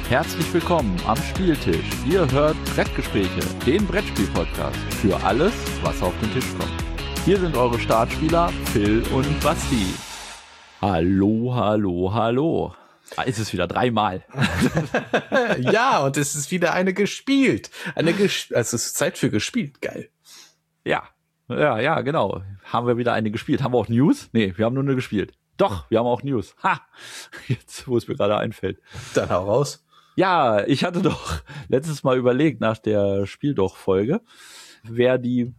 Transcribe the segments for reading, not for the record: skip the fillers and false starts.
Herzlich willkommen am Spieltisch. Ihr hört Brettgespräche, den Brettspiel-Podcast für alles, was auf den Tisch kommt. Hier sind eure Startspieler Phil und Basti. Hallo, hallo, hallo. Da ist es wieder 3-mal. Ja, und es ist wieder eine gespielt. Also es ist Zeit für gespielt. Geil. Ja, genau. Haben wir wieder eine gespielt. Haben wir auch News? Nee, wir haben nur eine gespielt. Doch, wir haben auch News. Ha! Jetzt, wo es mir gerade einfällt. Dann hau raus. Ja, ich hatte doch letztes Mal überlegt nach der Spieldoch-Folge, wer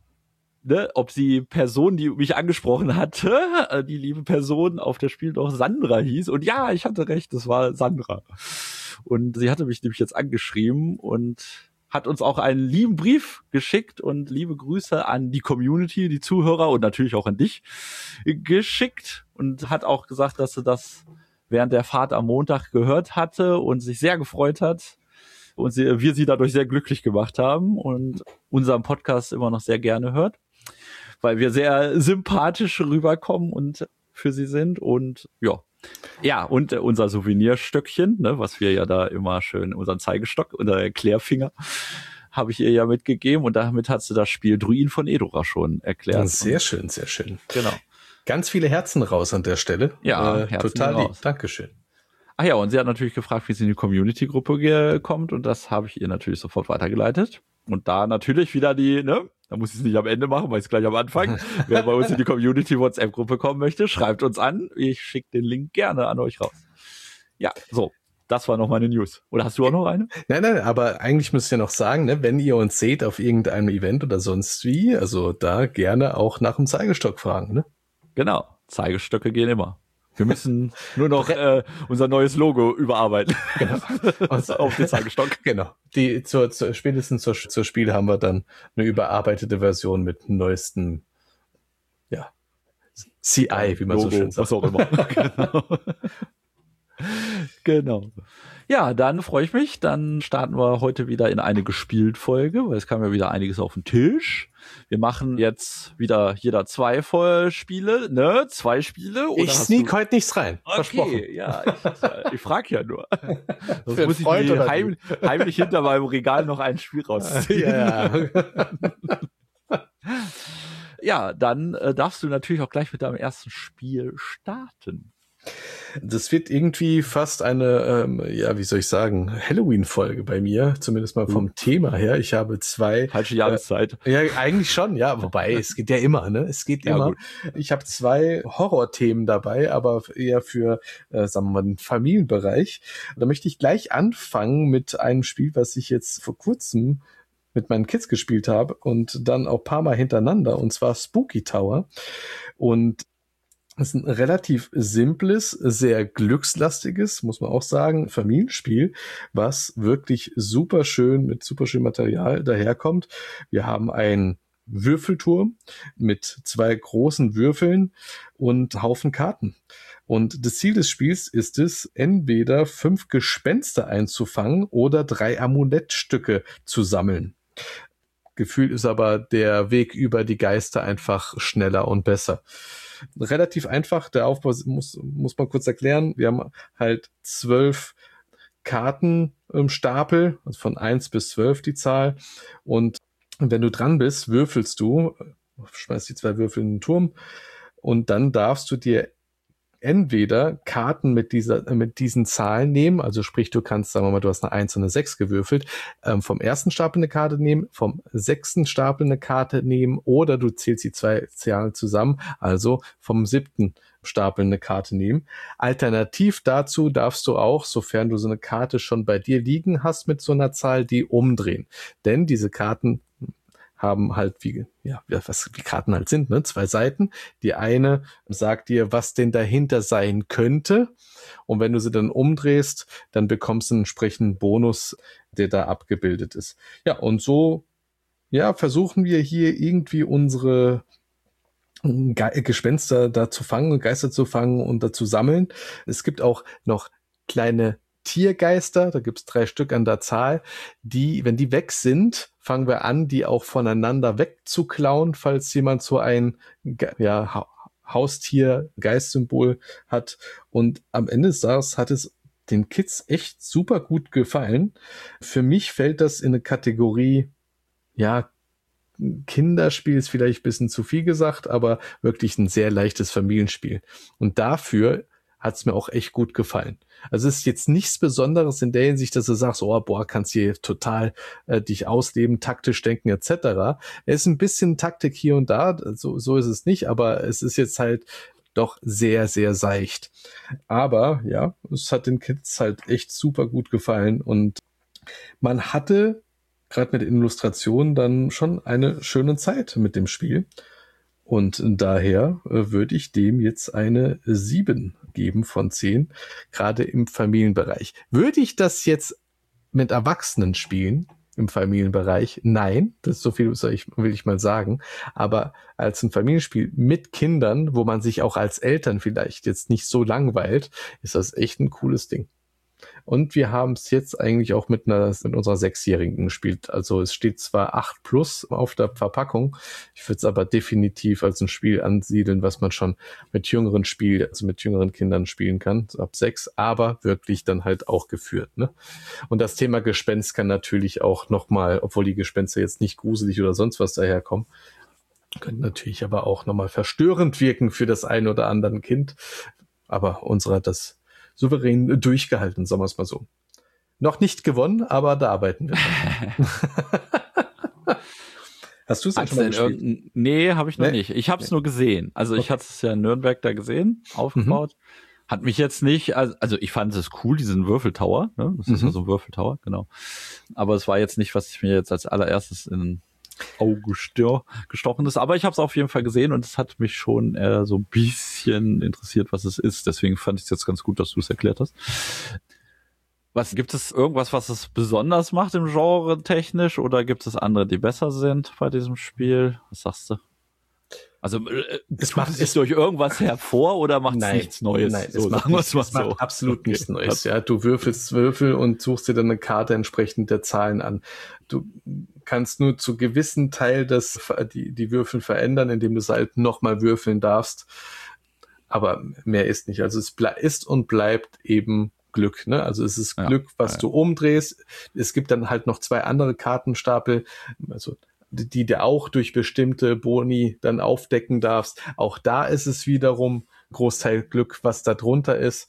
ob die Person, die mich angesprochen hatte, die liebe Person auf der Spieldoch Sandra hieß. Und ja, ich hatte recht, es war Sandra. Und sie hatte mich nämlich jetzt angeschrieben und hat uns auch einen lieben Brief geschickt und liebe Grüße an die Community, die Zuhörer und natürlich auch an dich geschickt und hat auch gesagt, dass sie das während der Fahrt am Montag gehört hatte und sich sehr gefreut hat und wir sie dadurch sehr glücklich gemacht haben und unseren Podcast immer noch sehr gerne hört, weil wir sehr sympathisch rüberkommen und für sie sind und ja, und unser Souvenirstöckchen, ne, was wir ja da immer schön, unseren Zeigestock oder Erklärfinger, habe ich ihr ja mitgegeben und damit hat sie das Spiel Druiden von Edora schon erklärt. Sehr schön, sehr schön. Genau. Ganz viele Herzen raus an der Stelle. Ja, total lieb. Dankeschön. Ach ja, und sie hat natürlich gefragt, wie sie in die Community-Gruppe kommt und das habe ich ihr natürlich sofort weitergeleitet. Und da natürlich wieder da muss ich es nicht am Ende machen, weil ich es gleich am Anfang. Wer bei uns in die Community-WhatsApp-Gruppe kommen möchte, schreibt uns an. Ich schicke den Link gerne an euch raus. Ja, so. Das war noch meine News. Oder hast du auch noch eine? Nein, aber eigentlich müsst ihr noch sagen, ne, wenn ihr uns seht auf irgendeinem Event oder sonst wie, also da gerne auch nach dem Zeigestock fragen, ne? Genau, Zeigestöcke gehen immer. Wir müssen nur noch unser neues Logo überarbeiten. Genau. Auf den Zeigestock. Genau. Spätestens zur Spiel haben wir dann eine überarbeitete Version mit neuestem, ja, CI, wie man Logo, so schön sagt. Was auch immer. Genau. Ja, dann freue ich mich. Dann starten wir heute wieder in eine Gespielt-Folge, weil es kam ja wieder einiges auf den Tisch. Wir machen jetzt wieder jeder 2 Spiele, ne? 2 Spiele. Oder ich sneak heute nichts rein. Okay, versprochen. Ja, ich frage ja nur. Sonst muss ich Freund mir heimlich hinter meinem Regal noch ein Spiel rausziehen. Ja. Ja, dann darfst du natürlich auch gleich mit deinem ersten Spiel starten. Das wird irgendwie fast eine, wie soll ich sagen, Halloween-Folge bei mir, zumindest mal vom Thema her. Ich habe 2... Falsche Jahreszeit. Ja, eigentlich schon, ja, wobei, es geht ja immer, ne? Es geht immer. Gut. Ich habe 2 Horrorthemen dabei, aber eher für, sagen wir mal, den Familienbereich. Da möchte ich gleich anfangen mit einem Spiel, was ich jetzt vor kurzem mit meinen Kids gespielt habe und dann auch ein paar Mal hintereinander, und zwar Spooky Tower. Und es ist ein relativ simples, sehr glückslastiges, muss man auch sagen, Familienspiel, was wirklich super schön mit super schönem Material daherkommt. Wir haben einen Würfelturm mit 2 großen Würfeln und Haufen Karten. Und das Ziel des Spiels ist es, entweder 5 Gespenster einzufangen oder 3 Amulettstücke zu sammeln. Gefühlt ist aber der Weg über die Geister einfach schneller und besser. Relativ einfach, der Aufbau muss man kurz erklären. Wir haben halt 12 Karten im Stapel, also von 1 bis 12 die Zahl. Und wenn du dran bist, würfelst du, schmeißt die 2 Würfel in den Turm und dann darfst du dir entweder Karten mit diesen Zahlen nehmen, also sprich, du kannst, sagen wir mal, du hast eine 1 und eine 6 gewürfelt, vom ersten Stapel eine Karte nehmen, vom 6. Stapel eine Karte nehmen oder du zählst die 2 Zahlen zusammen, also vom 7. Stapel eine Karte nehmen. Alternativ dazu darfst du auch, sofern du so eine Karte schon bei dir liegen hast mit so einer Zahl, die umdrehen. Denn diese Karten haben halt, wie Karten halt sind, ne? 2 Seiten. Die eine sagt dir, was denn dahinter sein könnte. Und wenn du sie dann umdrehst, dann bekommst du einen entsprechenden Bonus, der da abgebildet ist. Ja, und so, versuchen wir hier irgendwie unsere Gespenster da zu fangen, Geister zu fangen und da zu sammeln. Es gibt auch noch kleine Tiergeister, da gibt's 3 Stück an der Zahl, die, wenn die weg sind, fangen wir an, die auch voneinander wegzuklauen, falls jemand so ein Haustier-Geistsymbol hat. Und am Ende des Tages hat es den Kids echt super gut gefallen. Für mich fällt das in eine Kategorie, ja, Kinderspiel ist vielleicht ein bisschen zu viel gesagt, aber wirklich ein sehr leichtes Familienspiel. Und dafür hat es mir auch echt gut gefallen. Also es ist jetzt nichts Besonderes in der Hinsicht, dass du sagst, oh, boah, kannst hier total dich ausleben, taktisch denken etc. Es ist ein bisschen Taktik hier und da, so ist es nicht, aber es ist jetzt halt doch sehr, sehr seicht. Aber ja, es hat den Kids halt echt super gut gefallen und man hatte gerade mit den Illustrationen dann schon eine schöne Zeit mit dem Spiel. Und daher würde ich dem jetzt eine 7 geben von 10, gerade im Familienbereich. Würde ich das jetzt mit Erwachsenen spielen, im Familienbereich? Nein, das ist so viel, will ich mal sagen. Aber als ein Familienspiel mit Kindern, wo man sich auch als Eltern vielleicht jetzt nicht so langweilt, ist das echt ein cooles Ding. Und wir haben es jetzt eigentlich auch mit unserer 6-Jährigen gespielt. Also es steht zwar 8 plus auf der Verpackung, ich würde es aber definitiv als ein Spiel ansiedeln, was man schon mit jüngeren mit jüngeren Kindern spielen kann, so ab 6, aber wirklich dann halt auch geführt. Ne? Und das Thema Gespenst kann natürlich auch nochmal, obwohl die Gespenster jetzt nicht gruselig oder sonst was daherkommen, können natürlich aber auch nochmal verstörend wirken für das ein oder andere Kind. Aber unsere hat das souverän durchgehalten, sagen wir es mal so. Noch nicht gewonnen, aber da arbeiten wir dran. Hast du es denn schon mal gespielt? Nee, habe ich noch nicht. Ich habe es nur gesehen. Also ich hatte es ja in Nürnberg da gesehen, aufgebaut. Hat mich jetzt nicht, also ich fand es cool, diesen Würfeltower. Ne? Das ist ja so ein Würfeltower, genau. Aber es war jetzt nicht, was ich mir jetzt als allererstes in Auge gestochen ist. Aber ich habe es auf jeden Fall gesehen und es hat mich schon so ein bisschen interessiert, was es ist. Deswegen fand ich es jetzt ganz gut, dass du es erklärt hast. Gibt es irgendwas, was es besonders macht im Genre technisch, oder gibt es andere, die besser sind bei diesem Spiel? Was sagst du? Also es macht es durch irgendwas hervor oder macht es nichts Neues? Nein, es macht absolut nichts Neues. Ja, du würfelst Würfel und suchst dir dann eine Karte entsprechend der Zahlen an. Du kannst nur zu gewissen Teil die Würfel verändern, indem du es halt nochmal würfeln darfst. Aber mehr ist nicht. Also es ist und bleibt eben Glück, ne? Also es ist Glück, was du umdrehst. Es gibt dann halt noch 2 andere Kartenstapel, also die du auch durch bestimmte Boni dann aufdecken darfst. Auch da ist es wiederum Großteil Glück, was da drunter ist.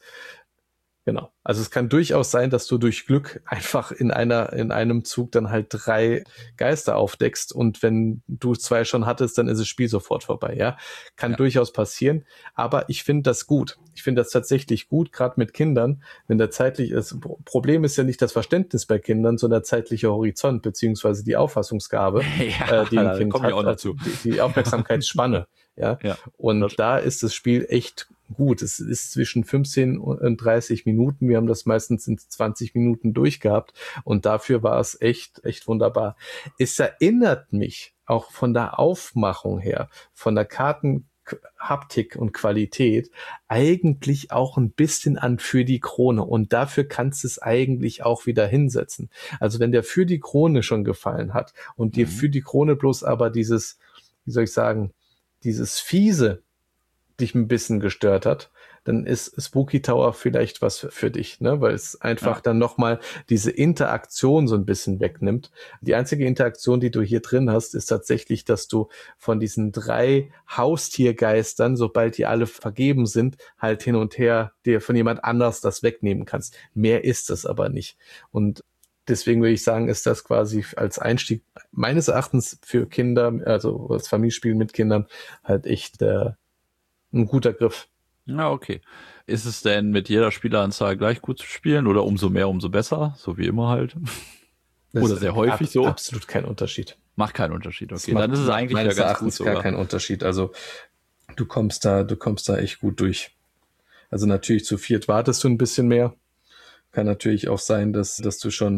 Genau. Also es kann durchaus sein, dass du durch Glück einfach in einem Zug dann halt 3 Geister aufdeckst und wenn du 2 schon hattest, dann ist das Spiel sofort vorbei, ja. Kann durchaus passieren, aber ich finde das gut. Ich finde das tatsächlich gut, gerade mit Kindern, wenn der Problem ist ja nicht das Verständnis bei Kindern, sondern der zeitliche Horizont, beziehungsweise die Auffassungsgabe, die ein Kind hat, also die Aufmerksamkeitsspanne, ja. Und da ist das Spiel echt gut. Es ist zwischen 15 und 30 Minuten. Wir haben das meistens in 20 Minuten durchgehabt und dafür war es echt wunderbar. Es erinnert mich auch von der Aufmachung her, von der Kartenhaptik und Qualität eigentlich auch ein bisschen an Für die Krone und dafür kannst du es eigentlich auch wieder hinsetzen. Also wenn der Für die Krone schon gefallen hat und dir Für die Krone bloß aber dieses, wie soll ich sagen, dieses Fiese dich ein bisschen gestört hat, dann ist Spooky Tower vielleicht was für dich, ne? Weil es einfach dann nochmal diese Interaktion so ein bisschen wegnimmt. Die einzige Interaktion, die du hier drin hast, ist tatsächlich, dass du von diesen 3 Haustiergeistern, sobald die alle vergeben sind, halt hin und her dir von jemand anders das wegnehmen kannst. Mehr ist es aber nicht. Und deswegen würde ich sagen, ist das quasi als Einstieg meines Erachtens für Kinder, also als Familienspiel mit Kindern, halt echt ein guter Griff. Ja, okay. Ist es denn mit jeder Spieleranzahl gleich gut zu spielen oder umso mehr, umso besser? So wie immer halt. Oder sehr häufig so? Absolut kein Unterschied. Macht keinen Unterschied, okay. Dann ist es eigentlich ja ganz gut sogar. Gar kein Unterschied. Also du kommst da echt gut durch. Also natürlich zu 4 wartest du ein bisschen mehr. Kann natürlich auch sein, dass du schon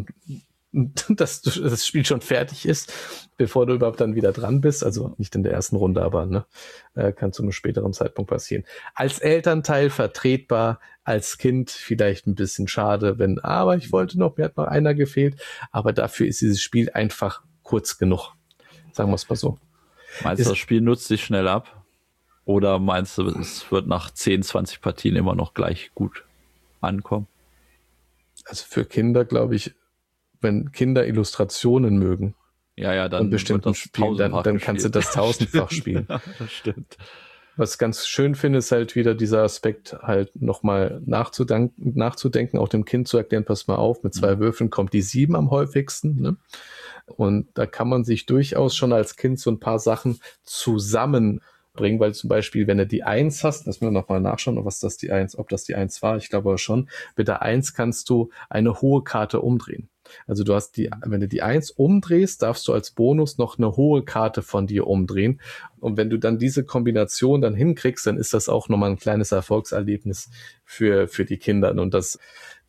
dass das Spiel schon fertig ist, bevor du überhaupt dann wieder dran bist. Also nicht in der ersten Runde, aber kann zu einem späteren Zeitpunkt passieren. Als Elternteil vertretbar, als Kind vielleicht ein bisschen schade, aber ich wollte noch, mir hat noch einer gefehlt, aber dafür ist dieses Spiel einfach kurz genug. Sagen wir es mal so. Meinst du, das Spiel nutzt sich schnell ab? Oder meinst du, es wird nach 10, 20 Partien immer noch gleich gut ankommen? Also für Kinder, glaube ich, wenn Kinder Illustrationen mögen, Ja, dann von bestimmten Spielen, dann kannst du das tausendfach spielen. Das stimmt. Was ich ganz schön finde, ist halt wieder dieser Aspekt, halt nochmal nachzudenken, auch dem Kind zu erklären, pass mal auf, mit 2 Würfeln kommt die 7 am häufigsten. Ne? Und da kann man sich durchaus schon als Kind so ein paar Sachen zusammenbringen, weil zum Beispiel, wenn du die 1 hast, lass mir nochmal nachschauen, ob das die 1 war, ich glaube aber schon, mit der 1 kannst du eine hohe Karte umdrehen. Also du hast wenn du die 1 umdrehst, darfst du als Bonus noch eine hohe Karte von dir umdrehen. Und wenn du dann diese Kombination dann hinkriegst, dann ist das auch nochmal ein kleines Erfolgserlebnis für die Kinder. Und das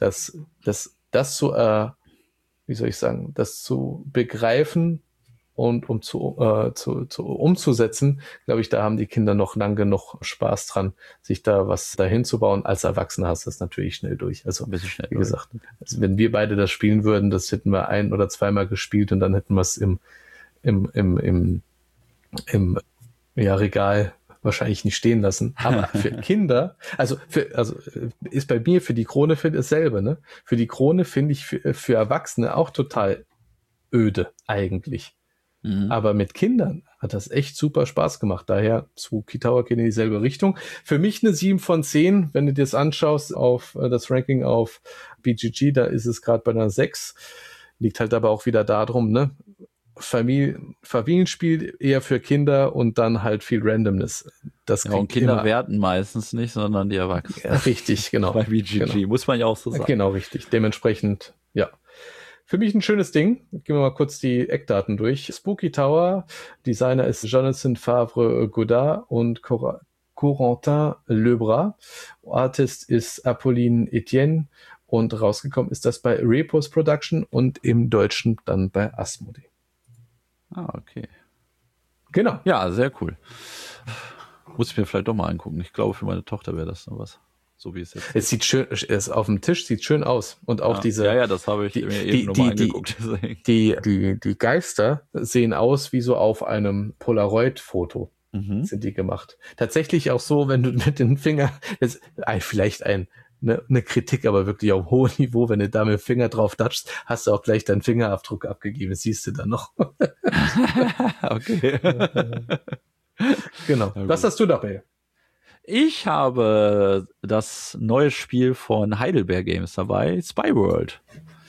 zu begreifen und umzusetzen, glaube ich, da haben die Kinder noch lang genug Spaß dran, sich da was dahin zu bauen. Als Erwachsener hast du das natürlich schnell durch. Also, wie gesagt, also wenn wir beide das spielen würden, das hätten wir 1- oder zweimal gespielt und dann hätten wir es im Regal wahrscheinlich nicht stehen lassen. Aber für Kinder, ist bei mir für die Krone dasselbe, ne? Für die Krone finde ich für Erwachsene auch total öde eigentlich. Aber mit Kindern hat das echt super Spaß gemacht. Daher Spooky Tower geht in dieselbe Richtung. Für mich eine 7 von 10. Wenn du dir das anschaust auf das Ranking auf BGG, da ist es gerade bei einer 6. Liegt halt aber auch wieder darum, ne? Familienspiel eher für Kinder und dann halt viel Randomness. Und Kinder werten meistens nicht, sondern die Erwachsenen. Ja, richtig, genau. Bei BGG, muss man ja auch so sagen. Genau, richtig. Dementsprechend, ja. Für mich ein schönes Ding. Gehen wir mal kurz die Eckdaten durch. Spooky Tower, Designer ist Jonathan Favre-Godard und Corentin Lebras. Artist ist Apolline Etienne und rausgekommen ist das bei Repos Production und im Deutschen dann bei Asmodee. Okay. Genau. Ja, sehr cool. Muss ich mir vielleicht doch mal angucken. Ich glaube, für meine Tochter wäre das noch was. So wie es jetzt ist. Es sieht schön, es auf dem Tisch sieht schön aus. Und auch diese. Ja, das habe ich mir eben nochmal angeguckt. Die Geister sehen aus wie so auf einem Polaroid-Foto. Sind die gemacht. Tatsächlich auch so, wenn du mit dem Finger, vielleicht eine Kritik, aber wirklich auf hohem Niveau, wenn du da mit dem Finger drauf touchst, hast du auch gleich deinen Fingerabdruck abgegeben. Das siehst du dann noch. Okay. Genau. Was hast du dabei? Ich habe das neue Spiel von Heidelberg Games dabei, Spyworld.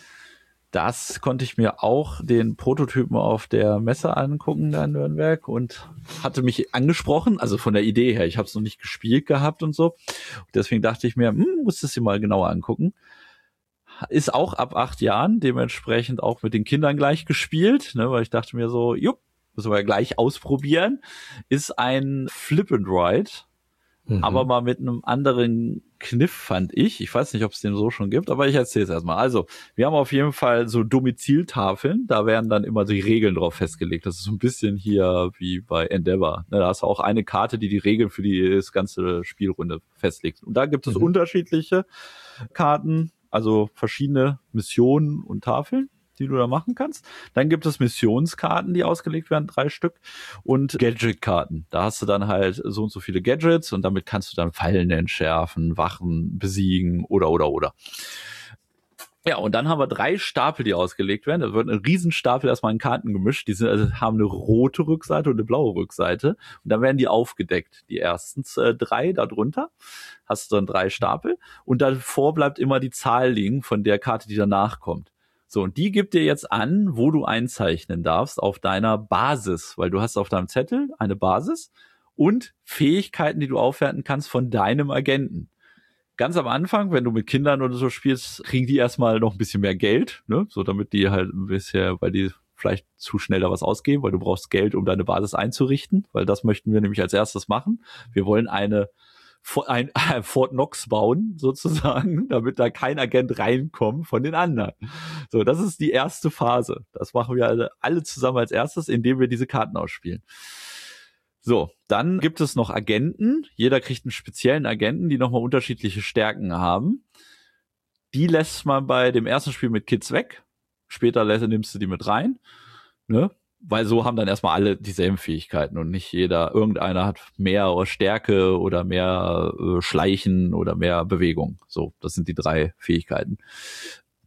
Das konnte ich mir auch den Prototypen auf der Messe angucken da in Nürnberg und hatte mich angesprochen, also von der Idee her. Ich habe es noch nicht gespielt gehabt und so. Deswegen dachte ich mir, muss es dir mal genauer angucken. Ist auch ab 8 Jahren, dementsprechend auch mit den Kindern gleich gespielt, ne, weil ich dachte mir so, müssen wir ja gleich ausprobieren. Ist ein Flip and Ride. Aber mal mit einem anderen Kniff, fand ich. Ich weiß nicht, ob es den so schon gibt, aber ich erzähle es erstmal. Also, wir haben auf jeden Fall so Domiziltafeln, da werden dann immer die Regeln drauf festgelegt. Das ist so ein bisschen hier wie bei Endeavor. Da hast du auch eine Karte, die Regeln für das ganze Spielrunde festlegt. Und da gibt es unterschiedliche Karten, also verschiedene Missionen und Tafeln, die du da machen kannst. Dann gibt es Missionskarten, die ausgelegt werden, 3 Stück, und Gadget-Karten. Da hast du dann halt so und so viele Gadgets und damit kannst du dann Fallen entschärfen, Wachen besiegen oder. Ja, und dann haben wir 3 Stapel, die ausgelegt werden. Da wird ein Riesenstapel erstmal in Karten gemischt. Die haben eine rote Rückseite und eine blaue Rückseite. Und dann werden die aufgedeckt. Die ersten 3 darunter hast du dann 3 Stapel. Und davor bleibt immer die Zahl liegen von der Karte, die danach kommt. So, und die gibt dir jetzt an, wo du einzeichnen darfst auf deiner Basis, weil du hast auf deinem Zettel eine Basis und Fähigkeiten, die du aufwerten kannst von deinem Agenten. Ganz am Anfang, wenn du mit Kindern oder so spielst, kriegen die erstmal noch ein bisschen mehr Geld, ne, so damit die halt ein bisschen, weil die vielleicht zu schnell da was ausgeben, weil du brauchst Geld, um deine Basis einzurichten, weil das möchten wir nämlich als erstes machen. Wir wollen ein Fort Knox bauen, sozusagen, damit da kein Agent reinkommt von den anderen. So, das ist die erste Phase. Das machen wir alle zusammen als erstes, indem wir diese Karten ausspielen. So, dann gibt es noch Agenten. Jeder kriegt einen speziellen Agenten, die nochmal unterschiedliche Stärken haben. Die lässt man bei dem ersten Spiel mit Kids weg. Später nimmst du die mit rein, ne? Weil so haben dann erstmal alle dieselben Fähigkeiten und nicht irgendeiner hat mehr Stärke oder mehr Schleichen oder mehr Bewegung. So, das sind die 3 Fähigkeiten.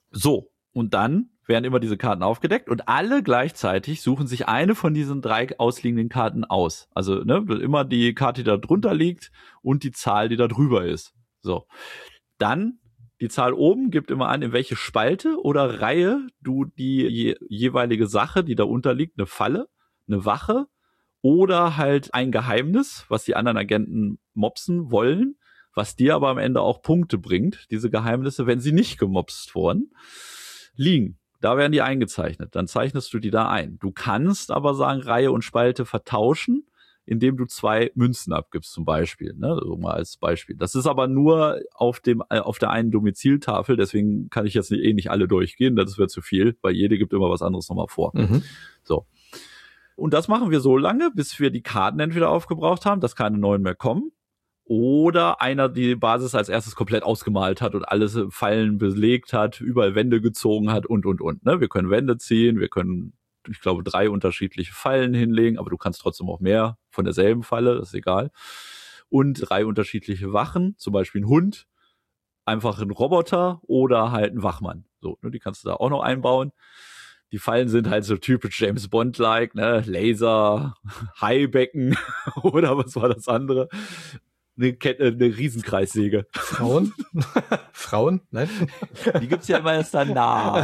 So, und dann werden immer diese Karten aufgedeckt und alle gleichzeitig suchen sich eine von diesen 3 ausliegenden Karten aus. Also immer die Karte, die da drunter liegt und die Zahl, die da drüber ist. So, dann die Zahl oben gibt immer an, in welche Spalte oder Reihe du die jeweilige Sache, die da unterliegt, eine Falle, eine Wache oder halt ein Geheimnis, was die anderen Agenten mopsen wollen, was dir aber am Ende auch Punkte bringt, diese Geheimnisse, wenn sie nicht gemopst wurden, liegen. Da werden die eingezeichnet. Dann zeichnest du die da ein. Du kannst aber sagen, Reihe und Spalte vertauschen, indem du 2 Münzen abgibst zum Beispiel. Ne? So mal als Beispiel. Das ist aber nur auf der einen Domiziltafel, deswegen kann ich jetzt nicht alle durchgehen, das wird zu viel, weil jede gibt immer was anderes nochmal vor. So. Und das machen wir so lange, bis wir die Karten entweder aufgebraucht haben, dass keine neuen mehr kommen, oder einer die Basis als erstes komplett ausgemalt hat und alles Fallen belegt hat, überall Wände gezogen hat und. Ne? Wir können Wände ziehen, wir können, ich glaube, 3 unterschiedliche Fallen hinlegen, aber du kannst trotzdem auch mehr von derselben Falle, das ist egal. Und 3 unterschiedliche Wachen, zum Beispiel ein Hund, einfach ein Roboter oder halt ein Wachmann. So, ne? Die kannst du da auch noch einbauen. Die Fallen sind halt so typisch James Bond-like, ne? Laser, Haibecken oder was war das andere? Eine Riesenkreissäge. Frauen? Frauen? Nein? Die gibt's ja immer erst danach.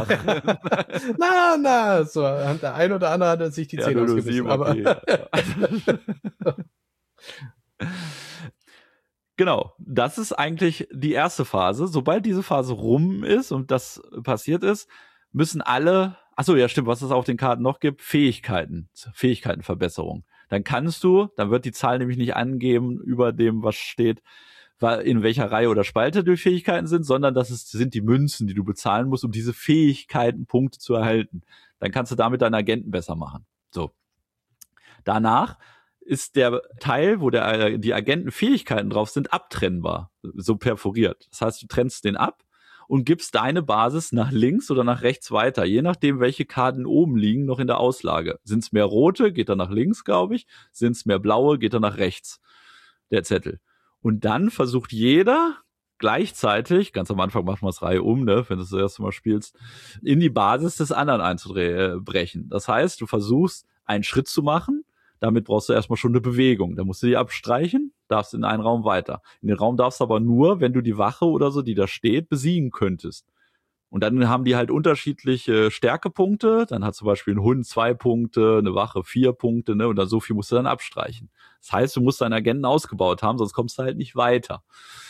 So, der ein oder andere hat sich die Zähne ausgebissen. Aber genau, das ist eigentlich die erste Phase. Sobald diese Phase rum ist und das passiert ist, müssen alle, achso, ja stimmt, was es auf den Karten noch gibt, Fähigkeitenverbesserung. Dann wird die Zahl nämlich nicht angeben über dem, was steht, in welcher Reihe oder Spalte die Fähigkeiten sind, sondern sind die Münzen, die du bezahlen musst, um diese Fähigkeitenpunkte zu erhalten. Dann kannst du damit deinen Agenten besser machen. So. Danach ist der Teil, wo die Agentenfähigkeiten drauf sind, abtrennbar, so perforiert. Das heißt, du trennst den ab und gibst deine Basis nach links oder nach rechts weiter, je nachdem, welche Karten oben liegen, noch in der Auslage. Sind es mehr rote, geht er nach links, glaube ich. Sind es mehr blaue, geht er nach rechts, der Zettel. Und dann versucht jeder gleichzeitig, ganz am Anfang macht man es Reihe um, ne, wenn du das erste Mal spielst, in die Basis des anderen einzubrechen. Das heißt, du versuchst, einen Schritt zu machen, damit brauchst du erstmal schon eine Bewegung. Da musst du die abstreichen, darfst in einen Raum weiter. In den Raum darfst du aber nur, wenn du die Wache oder so, die da steht, besiegen könntest. Und dann haben die halt unterschiedliche Stärkepunkte. Dann hat zum Beispiel ein Hund 2 Punkte, eine Wache 4 Punkte, ne? Und dann so viel musst du dann abstreichen. Das heißt, du musst deinen Agenten ausgebaut haben, sonst kommst du halt nicht weiter.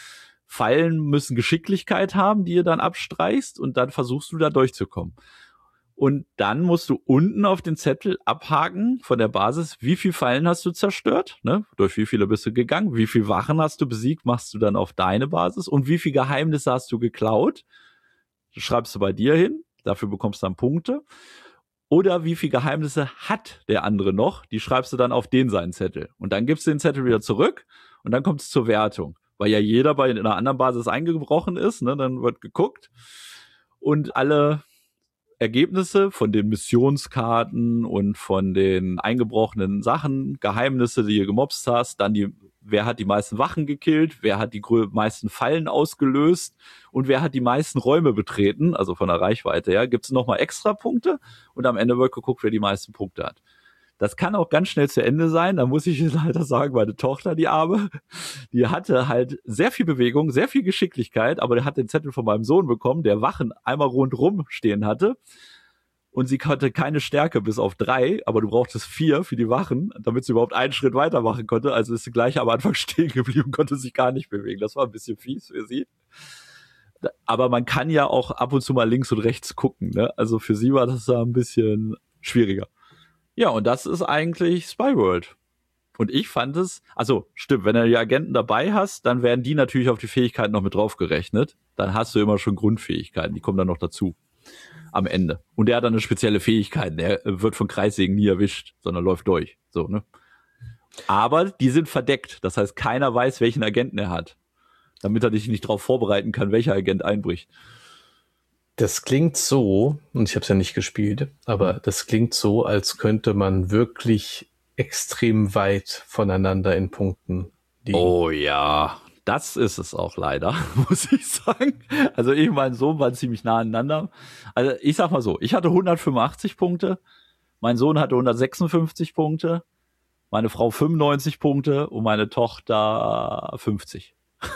Fallen müssen Geschicklichkeit haben, die ihr dann abstreichst und dann versuchst du da durchzukommen. Und dann musst du unten auf den Zettel abhaken von der Basis, wie viele Fallen hast du zerstört, ne? Durch wie viele bist du gegangen, wie viele Wachen hast du besiegt, machst du dann auf deine Basis und wie viele Geheimnisse hast du geklaut, das schreibst du bei dir hin, dafür bekommst du dann Punkte. Oder wie viele Geheimnisse hat der andere noch, die schreibst du dann auf seinen Zettel. Und dann gibst du den Zettel wieder zurück und dann kommt es zur Wertung. Weil ja jeder bei einer anderen Basis eingebrochen ist, ne? Dann wird geguckt und alle Ergebnisse von den Missionskarten und von den eingebrochenen Sachen, Geheimnisse, die ihr gemobst hast, dann wer hat die meisten Wachen gekillt, wer hat die meisten Fallen ausgelöst und wer hat die meisten Räume betreten, also von der Reichweite her, gibt es nochmal extra Punkte und am Ende wird geguckt, wer die meisten Punkte hat. Das kann auch ganz schnell zu Ende sein, da muss ich leider sagen, meine Tochter, die Arme, die hatte halt sehr viel Bewegung, sehr viel Geschicklichkeit, aber der hat den Zettel von meinem Sohn bekommen, der Wachen einmal rundrum stehen hatte und sie hatte keine Stärke bis auf 3, aber du brauchtest 4 für die Wachen, damit sie überhaupt einen Schritt weitermachen konnte, also ist sie gleich am Anfang stehen geblieben, konnte sich gar nicht bewegen, das war ein bisschen fies für sie. Aber man kann ja auch ab und zu mal links und rechts gucken, ne? Also für sie war das da ein bisschen schwieriger. Ja, und das ist eigentlich Spyworld. Und ich fand es, also stimmt, wenn du die Agenten dabei hast, dann werden die natürlich auf die Fähigkeiten noch mit drauf gerechnet. Dann hast du immer schon Grundfähigkeiten, die kommen dann noch dazu am Ende. Und der hat dann eine spezielle Fähigkeit, der wird von Kreissägen nie erwischt, sondern läuft durch. So, ne? Aber die sind verdeckt, das heißt, keiner weiß, welchen Agenten er hat, damit er dich nicht darauf vorbereiten kann, welcher Agent einbricht. Das klingt so, und ich habe es ja nicht gespielt, aber das klingt so, als könnte man wirklich extrem weit voneinander in Punkten liegen. Oh ja, Das ist es auch leider, muss ich sagen. Also ich und mein Sohn waren ziemlich nah aneinander. Also ich sag mal so, ich hatte 185 Punkte, mein Sohn hatte 156 Punkte, meine Frau 95 Punkte und meine Tochter 50.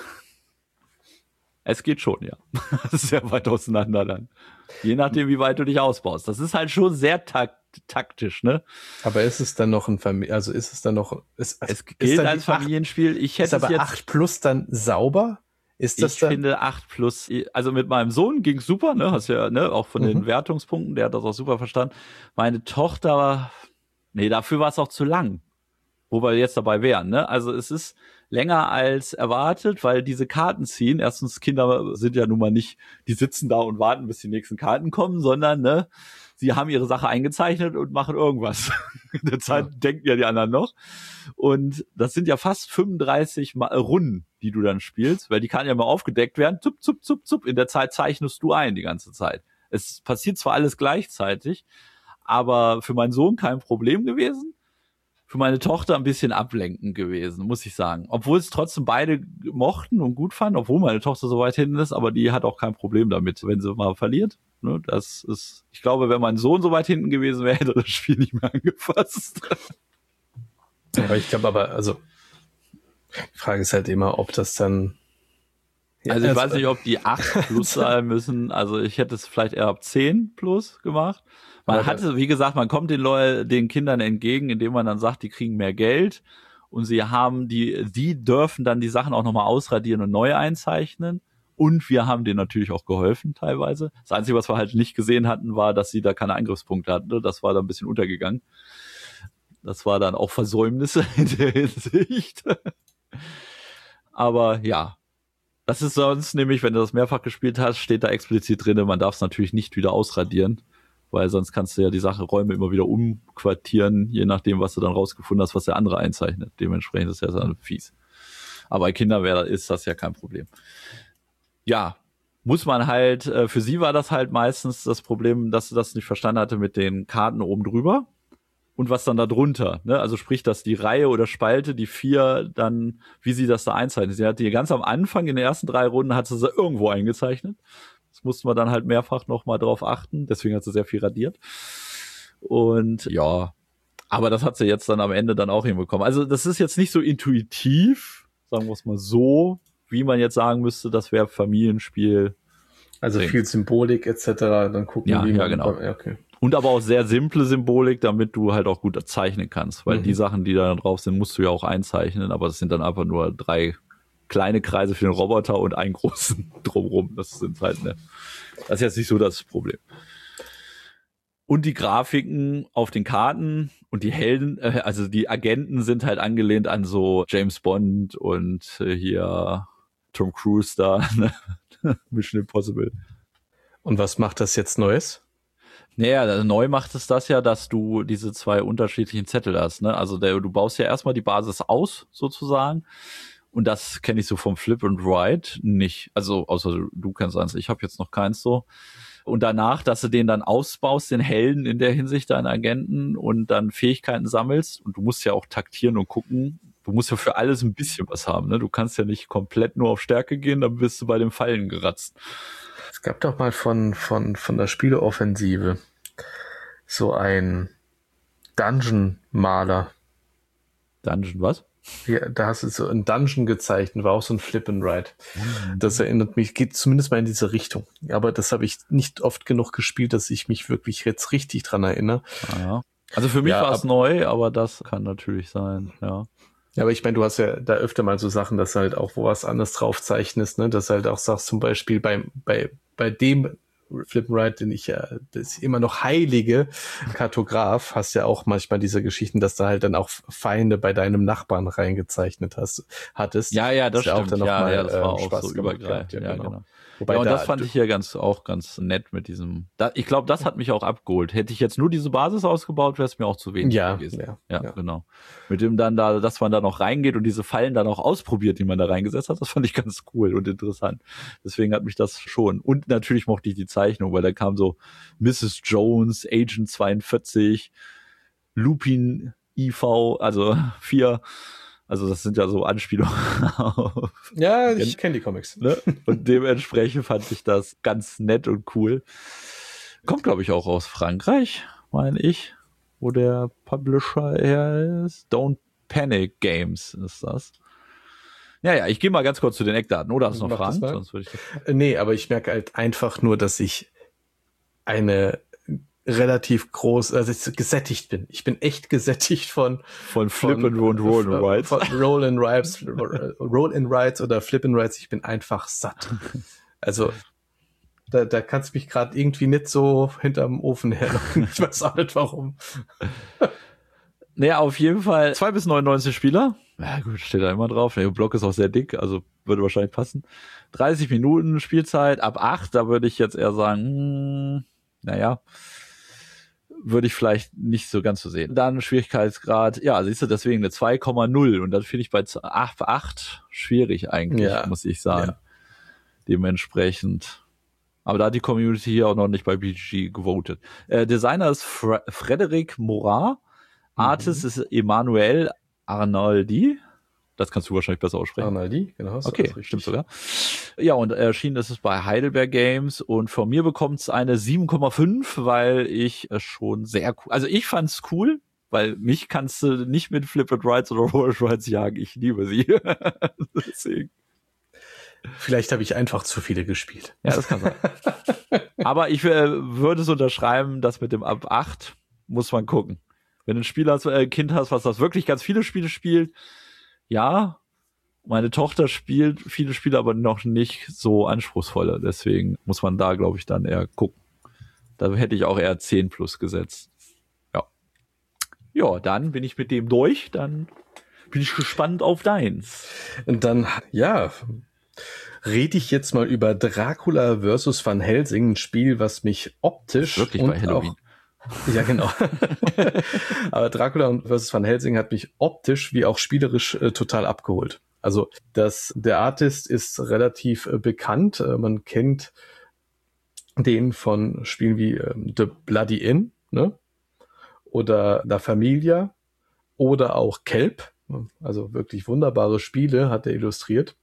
Es geht schon, ja. Das ist sehr weit auseinander dann. Je nachdem, wie weit du dich ausbaust. Das ist halt schon sehr taktisch, ne? Aber ist es dann noch ein also ist es dann noch... Es gilt als Familienspiel. Ich hätte ist aber jetzt 8 plus dann sauber? Ist das ich finde 8 plus, also mit meinem Sohn ging's super, ne? Hast ja, ne, auch von den Wertungspunkten, der hat das auch super verstanden. Meine Tochter, nee, dafür war es auch zu lang. Wo wir jetzt dabei wären, ne? Also es ist länger als erwartet, weil diese Karten ziehen. Erstens, Kinder sind ja nun mal nicht, die sitzen da und warten, bis die nächsten Karten kommen, sondern, ne, sie haben ihre Sache eingezeichnet und machen irgendwas. In der Zeit denken ja die anderen noch. Und das sind ja fast 35 Runden, die du dann spielst, weil die Karten ja mal aufgedeckt werden. Zup, zup, zup, zup. In der Zeit zeichnest du ein die ganze Zeit. Es passiert zwar alles gleichzeitig, aber für meinen Sohn kein Problem gewesen. Für meine Tochter ein bisschen ablenkend gewesen, muss ich sagen. Obwohl es trotzdem beide mochten und gut fanden, obwohl meine Tochter so weit hinten ist, aber die hat auch kein Problem damit, wenn sie mal verliert. Ne, das ist, ich glaube, wenn mein Sohn so weit hinten gewesen wäre, hätte er das Spiel nicht mehr angefasst. Aber ich glaube also, die Frage ist halt immer, ob das dann... Ja, also ich weiß nicht, ob die 8 plus sein müssen. Also ich hätte es vielleicht eher ab 10 plus gemacht. Man hatte, wie gesagt, man kommt den Kindern entgegen, indem man dann sagt, die kriegen mehr Geld und sie haben die dürfen dann die Sachen auch nochmal ausradieren und neu einzeichnen. Und wir haben denen natürlich auch geholfen teilweise. Das Einzige, was wir halt nicht gesehen hatten, war, dass sie da keine Eingriffspunkte hatten. Das war dann ein bisschen untergegangen. Das war dann auch Versäumnisse in der Hinsicht. Aber ja, das ist sonst nämlich, wenn du das mehrfach gespielt hast, steht da explizit drin, man darf es natürlich nicht wieder ausradieren. Weil sonst kannst du ja die Räume immer wieder umquartieren, je nachdem, was du dann rausgefunden hast, was der andere einzeichnet. Dementsprechend ist das ja fies. Aber bei Kindern ist das ja kein Problem. Ja, muss man halt, für sie war das halt meistens das Problem, dass sie das nicht verstanden hatte mit den Karten oben drüber und was dann da drunter. Ne? Also sprich, dass die Reihe oder Spalte, die 4, dann, wie sie das da einzeichnet. Sie hat die ganz am Anfang, in den ersten 3 Runden, hat sie irgendwo eingezeichnet. Das mussten wir dann halt mehrfach nochmal drauf achten. Deswegen hat sie sehr viel radiert. Und ja, aber das hat sie jetzt dann am Ende dann auch hinbekommen. Also das ist jetzt nicht so intuitiv, sagen wir es mal so, wie man jetzt sagen müsste, das wäre Familienspiel. Also viel Symbolik etc. Dann gucken ja, wie man... Ja, genau. Okay. Und aber auch sehr simple Symbolik, damit du halt auch gut zeichnen kannst. Weil die Sachen, die da drauf sind, musst du ja auch einzeichnen. Aber das sind dann einfach nur 3 kleine Kreise für den Roboter und einen großen drumrum. Das sind halt, ne, das ist jetzt nicht so das Problem. Und die Grafiken auf den Karten und die Helden, also die Agenten sind halt angelehnt an so James Bond und hier Tom Cruise da, ne? Mission Impossible. Und was macht das jetzt Neues? Naja, neu macht es das ja, dass du diese 2 unterschiedlichen Zettel hast, ne? Also du baust ja erstmal die Basis aus, sozusagen. Und das kenne ich so vom Flip and Ride nicht. Also, außer du kennst eins. Ich habe jetzt noch keins so. Und danach, dass du den dann ausbaust, den Helden in der Hinsicht, deinen Agenten, und dann Fähigkeiten sammelst. Und du musst ja auch taktieren und gucken. Du musst ja für alles ein bisschen was haben, ne? Du kannst ja nicht komplett nur auf Stärke gehen, dann bist du bei den Fallen geratzt. Es gab doch mal von der Spieleoffensive so ein Dungeon-Maler. Dungeon was? Ja, da hast du so ein Dungeon gezeichnet, war auch so ein Flip and Ride. Das erinnert mich, geht zumindest mal in diese Richtung. Aber das habe ich nicht oft genug gespielt, dass ich mich wirklich jetzt richtig dran erinnere. Ja. Also für mich war es neu, aber das kann natürlich sein, ja. Ja, aber ich meine, du hast ja da öfter mal so Sachen, dass du halt auch wo was anderes drauf zeichnest, ne? Dass du halt auch sagst, zum Beispiel bei dem Flip and Ride, den ich ja, das immer noch heilige Kartograf, hast ja auch manchmal diese Geschichten, dass du halt dann auch Feinde bei deinem Nachbarn reingezeichnet hattest. Ja, das stimmt. Auch dann noch mal, das war auch Spaß so übergreifend. Ja, genau. Wobei und das fand ich hier ganz nett mit diesem. Ich glaube, das hat mich auch abgeholt. Hätte ich jetzt nur diese Basis ausgebaut, wäre es mir auch zu wenig gewesen. Ja, genau. Mit dem dann da, dass man da noch reingeht und diese Fallen dann auch ausprobiert, die man da reingesetzt hat, das fand ich ganz cool und interessant. Deswegen hat mich das schon. Und natürlich mochte ich die Zeichnung, weil da kam so Mrs. Jones, Agent 42, Lupin IV, also 4. Also das sind ja so Anspielungen auf. Ja, ich kenne die Comics. Ne? Und dementsprechend fand ich das ganz nett und cool. Kommt, glaube ich, auch aus Frankreich, meine ich, wo der Publisher her ist. Don't Panic Games ist das. Ja, ich gehe mal ganz kurz zu den Eckdaten. Oder hast du noch Fragen? Sonst würde ich Nee, aber ich merke halt einfach nur, dass ich eine relativ groß, also ich gesättigt bin. Ich bin echt gesättigt von Flip and Roll and Rides. Von Roll and Rides oder Flip and Rides. Ich bin einfach satt. Also da kannst du mich gerade irgendwie nicht so hinterm Ofen herlocken. Ich weiß auch nicht warum. Naja, auf jeden Fall 2 bis 99 Spieler. Ja gut, steht da immer drauf. Der Block ist auch sehr dick, also würde wahrscheinlich passen. 30 Minuten Spielzeit, ab 8, da würde ich jetzt eher sagen, würde ich vielleicht nicht so ganz so sehen. Dann Schwierigkeitsgrad, ja, siehst du, deswegen eine 2,0 und das finde ich bei 8 schwierig eigentlich, muss ich sagen. Ja. Dementsprechend. Aber da hat die Community hier auch noch nicht bei BGG gewotet. Designer ist Frédéric Morat. Artist ist Emmanuel Arnoldi. Das kannst du wahrscheinlich besser aussprechen. Arnoldi, genau. Okay, stimmt sogar. Ja, und erschienen ist es bei Heidelberg Games und von mir bekommt es eine 7,5, weil ich es schon sehr cool, also ich fand's cool, weil mich kannst du nicht mit Flip and Rides oder Roll and Rides jagen. Ich liebe sie. Deswegen. Vielleicht habe ich einfach zu viele gespielt. Ja, das kann sein. Aber ich würde es unterschreiben, dass mit dem ab 8 muss man gucken. Wenn du ein Kind hast, was das wirklich ganz viele Spiele spielt, ja, meine Tochter spielt viele Spiele, aber noch nicht so anspruchsvolle. Deswegen muss man da, glaube ich, dann eher gucken. Da hätte ich auch eher 10 plus gesetzt. Ja. Ja, dann bin ich mit dem durch. Dann bin ich gespannt auf deins. Und dann, rede ich jetzt mal über Dracula vs. Van Helsing, ein Spiel, was mich optisch wirklich bei Halloween. Ja, genau. Aber Dracula vs. Van Helsing hat mich optisch wie auch spielerisch total abgeholt. Also der Artist ist relativ bekannt. Man kennt den von Spielen wie The Bloody Inn, ne? Oder La Familia oder auch Kelp. Also wirklich wunderbare Spiele hat er illustriert.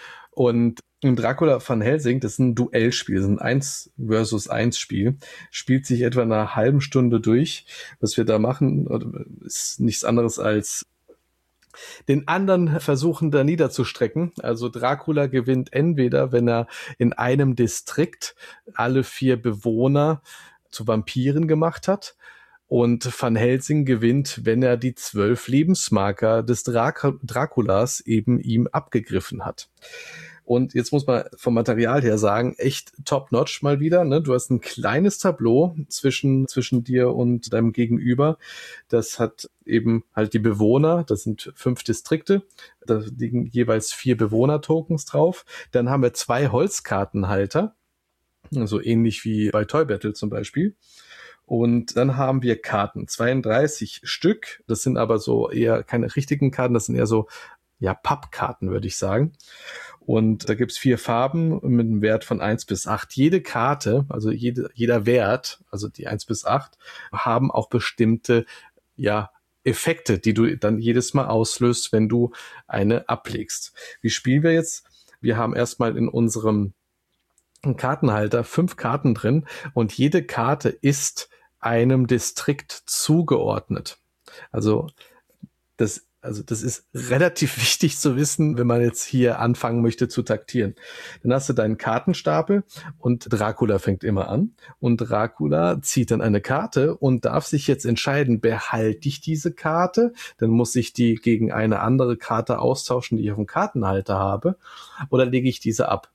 Und in Dracula Van Helsing, das ist ein Duellspiel, das ist ein 1 versus 1 Spiel, spielt sich etwa eine halben Stunde durch. Was wir da machen, ist nichts anderes als den anderen versuchen da niederzustrecken. Also Dracula gewinnt entweder, wenn er in einem Distrikt alle 4 Bewohner zu Vampiren gemacht hat, und Van Helsing gewinnt, wenn er die 12 Lebensmarker des Draculas eben ihm abgegriffen hat. Und jetzt muss man vom Material her sagen, echt top-notch mal wieder. Ne? Du hast ein kleines Tableau zwischen dir und deinem Gegenüber. Das hat eben halt die Bewohner. Das sind 5 Distrikte. Da liegen jeweils 4 Bewohner-Tokens drauf. Dann haben wir 2 Holzkartenhalter. So ähnlich wie bei Toy Battle zum Beispiel. Und dann haben wir Karten, 32 Stück. Das sind aber so eher keine richtigen Karten, das sind eher so, Pappkarten, würde ich sagen. Und da gibt's 4 Farben mit einem Wert von 1 bis 8. Jede Karte, also jeder Wert, also die 1 bis 8, haben auch bestimmte, Effekte, die du dann jedes Mal auslöst, wenn du eine ablegst. Wie spielen wir jetzt? Wir haben erstmal in unserem Kartenhalter 5 Karten drin und jede Karte ist einem Distrikt zugeordnet. Also das ist relativ wichtig zu wissen, wenn man jetzt hier anfangen möchte zu taktieren. Dann hast du deinen Kartenstapel und Dracula fängt immer an und Dracula zieht dann eine Karte und darf sich jetzt entscheiden, behalte ich diese Karte, dann muss ich die gegen eine andere Karte austauschen, die ich auf dem Kartenhalter habe, oder lege ich diese ab.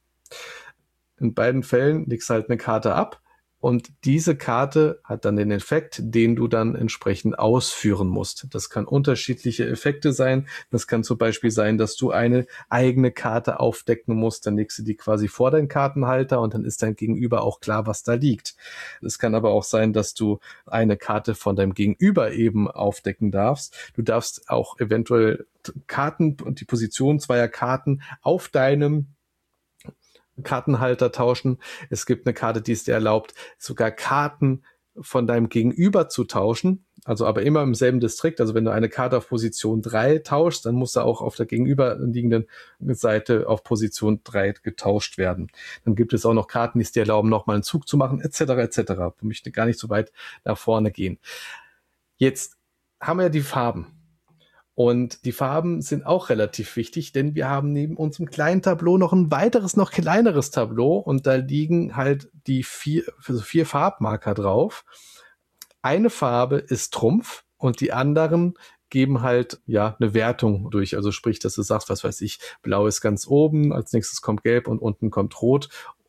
In beiden Fällen legst du halt eine Karte ab und diese Karte hat dann den Effekt, den du dann entsprechend ausführen musst. Das kann unterschiedliche Effekte sein. Das kann zum Beispiel sein, dass du eine eigene Karte aufdecken musst. Dann legst du die quasi vor deinen Kartenhalter und dann ist dein Gegenüber auch klar, was da liegt. Es kann aber auch sein, dass du eine Karte von deinem Gegenüber eben aufdecken darfst. Du darfst auch eventuell Karten und die Position zweier Karten auf deinem Kartenhalter tauschen. Es gibt eine Karte, die es dir erlaubt, sogar Karten von deinem Gegenüber zu tauschen. also aber immer im selben Distrikt. Also wenn du eine Karte auf Position 3 tauschst, dann muss er auch auf der gegenüberliegenden Seite auf Position 3 getauscht werden. Dann gibt es auch noch Karten, die es dir erlauben, nochmal einen Zug zu machen, etc. etc. Ich möchte gar nicht so weit nach vorne gehen. Jetzt haben wir die Farben. Und die Farben sind auch relativ wichtig, denn wir haben neben unserem kleinen Tableau noch ein weiteres, noch kleineres Tableau und da liegen halt die vier Farbmarker drauf. Eine Farbe ist Trumpf und die anderen geben halt ja eine Wertung durch. Also sprich, dass du sagst, was weiß ich, blau ist ganz oben, als nächstes kommt gelb und unten kommt rot.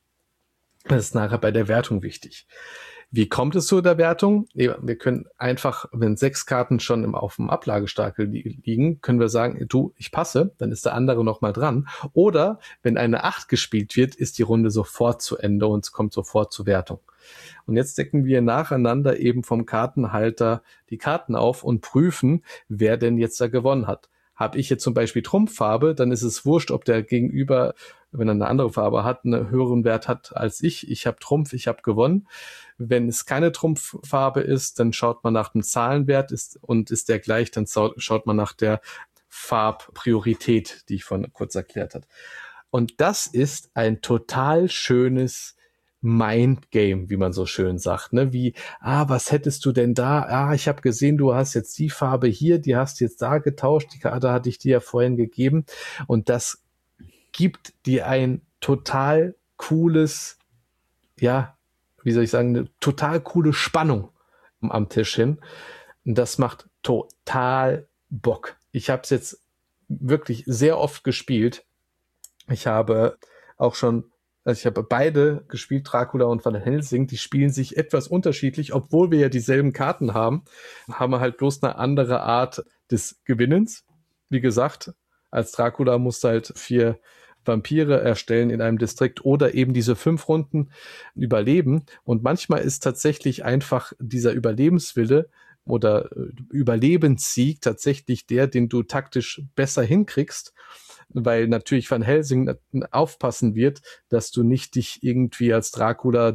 Das ist nachher bei der Wertung wichtig. Wie kommt es zu der Wertung? Wir können einfach, wenn 6 Karten schon auf dem Ablagestapel liegen, können wir sagen, du, ich passe, dann ist der andere nochmal dran. Oder wenn eine 8 gespielt wird, ist die Runde sofort zu Ende und es kommt sofort zur Wertung. Und jetzt decken wir nacheinander eben vom Kartenhalter die Karten auf und prüfen, wer denn jetzt da gewonnen hat. Habe ich jetzt zum Beispiel Trumpffarbe, dann ist es wurscht, ob der Gegenüber, wenn er eine andere Farbe hat, einen höheren Wert hat als ich. Ich habe Trumpf, ich habe gewonnen. Wenn es keine Trumpffarbe ist, dann schaut man nach dem Zahlenwert ist der gleich, dann schaut man nach der Farbpriorität, die ich vorhin kurz erklärt habe. Und das ist ein total schönes Mindgame, wie man so schön sagt, ne? Wie, was hättest du denn da? Ich habe gesehen, du hast jetzt die Farbe hier, die hast jetzt da getauscht, die Karte hatte ich dir ja vorhin gegeben und das gibt dir ein total cooles, ja, wie soll ich sagen, eine total coole Spannung am Tisch hin und das macht total Bock. Ich habe es jetzt wirklich sehr oft gespielt. Ich habe auch schon ich habe beide gespielt, Dracula und Van Helsing, die spielen sich etwas unterschiedlich, obwohl wir ja dieselben Karten haben wir halt bloß eine andere Art des Gewinnens. Wie gesagt, als Dracula musst du halt 4 Vampire erstellen in einem Distrikt oder eben diese 5 Runden überleben. Und manchmal ist tatsächlich einfach dieser Überlebenswille oder Überlebenssieg tatsächlich der, den du taktisch besser hinkriegst, weil natürlich Van Helsing aufpassen wird, dass du nicht dich irgendwie als Dracula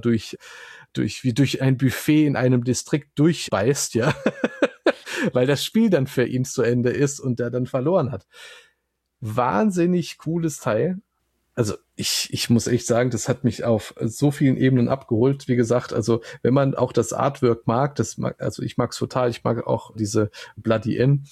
wie durch ein Buffet in einem Distrikt durchbeißt, ja, weil das Spiel dann für ihn zu Ende ist und er dann verloren hat. Wahnsinnig cooles Teil. Also ich muss echt sagen, das hat mich auf so vielen Ebenen abgeholt. Wie gesagt, also wenn man auch das Artwork mag, also ich mag es total, ich mag auch diese Bloody Inn,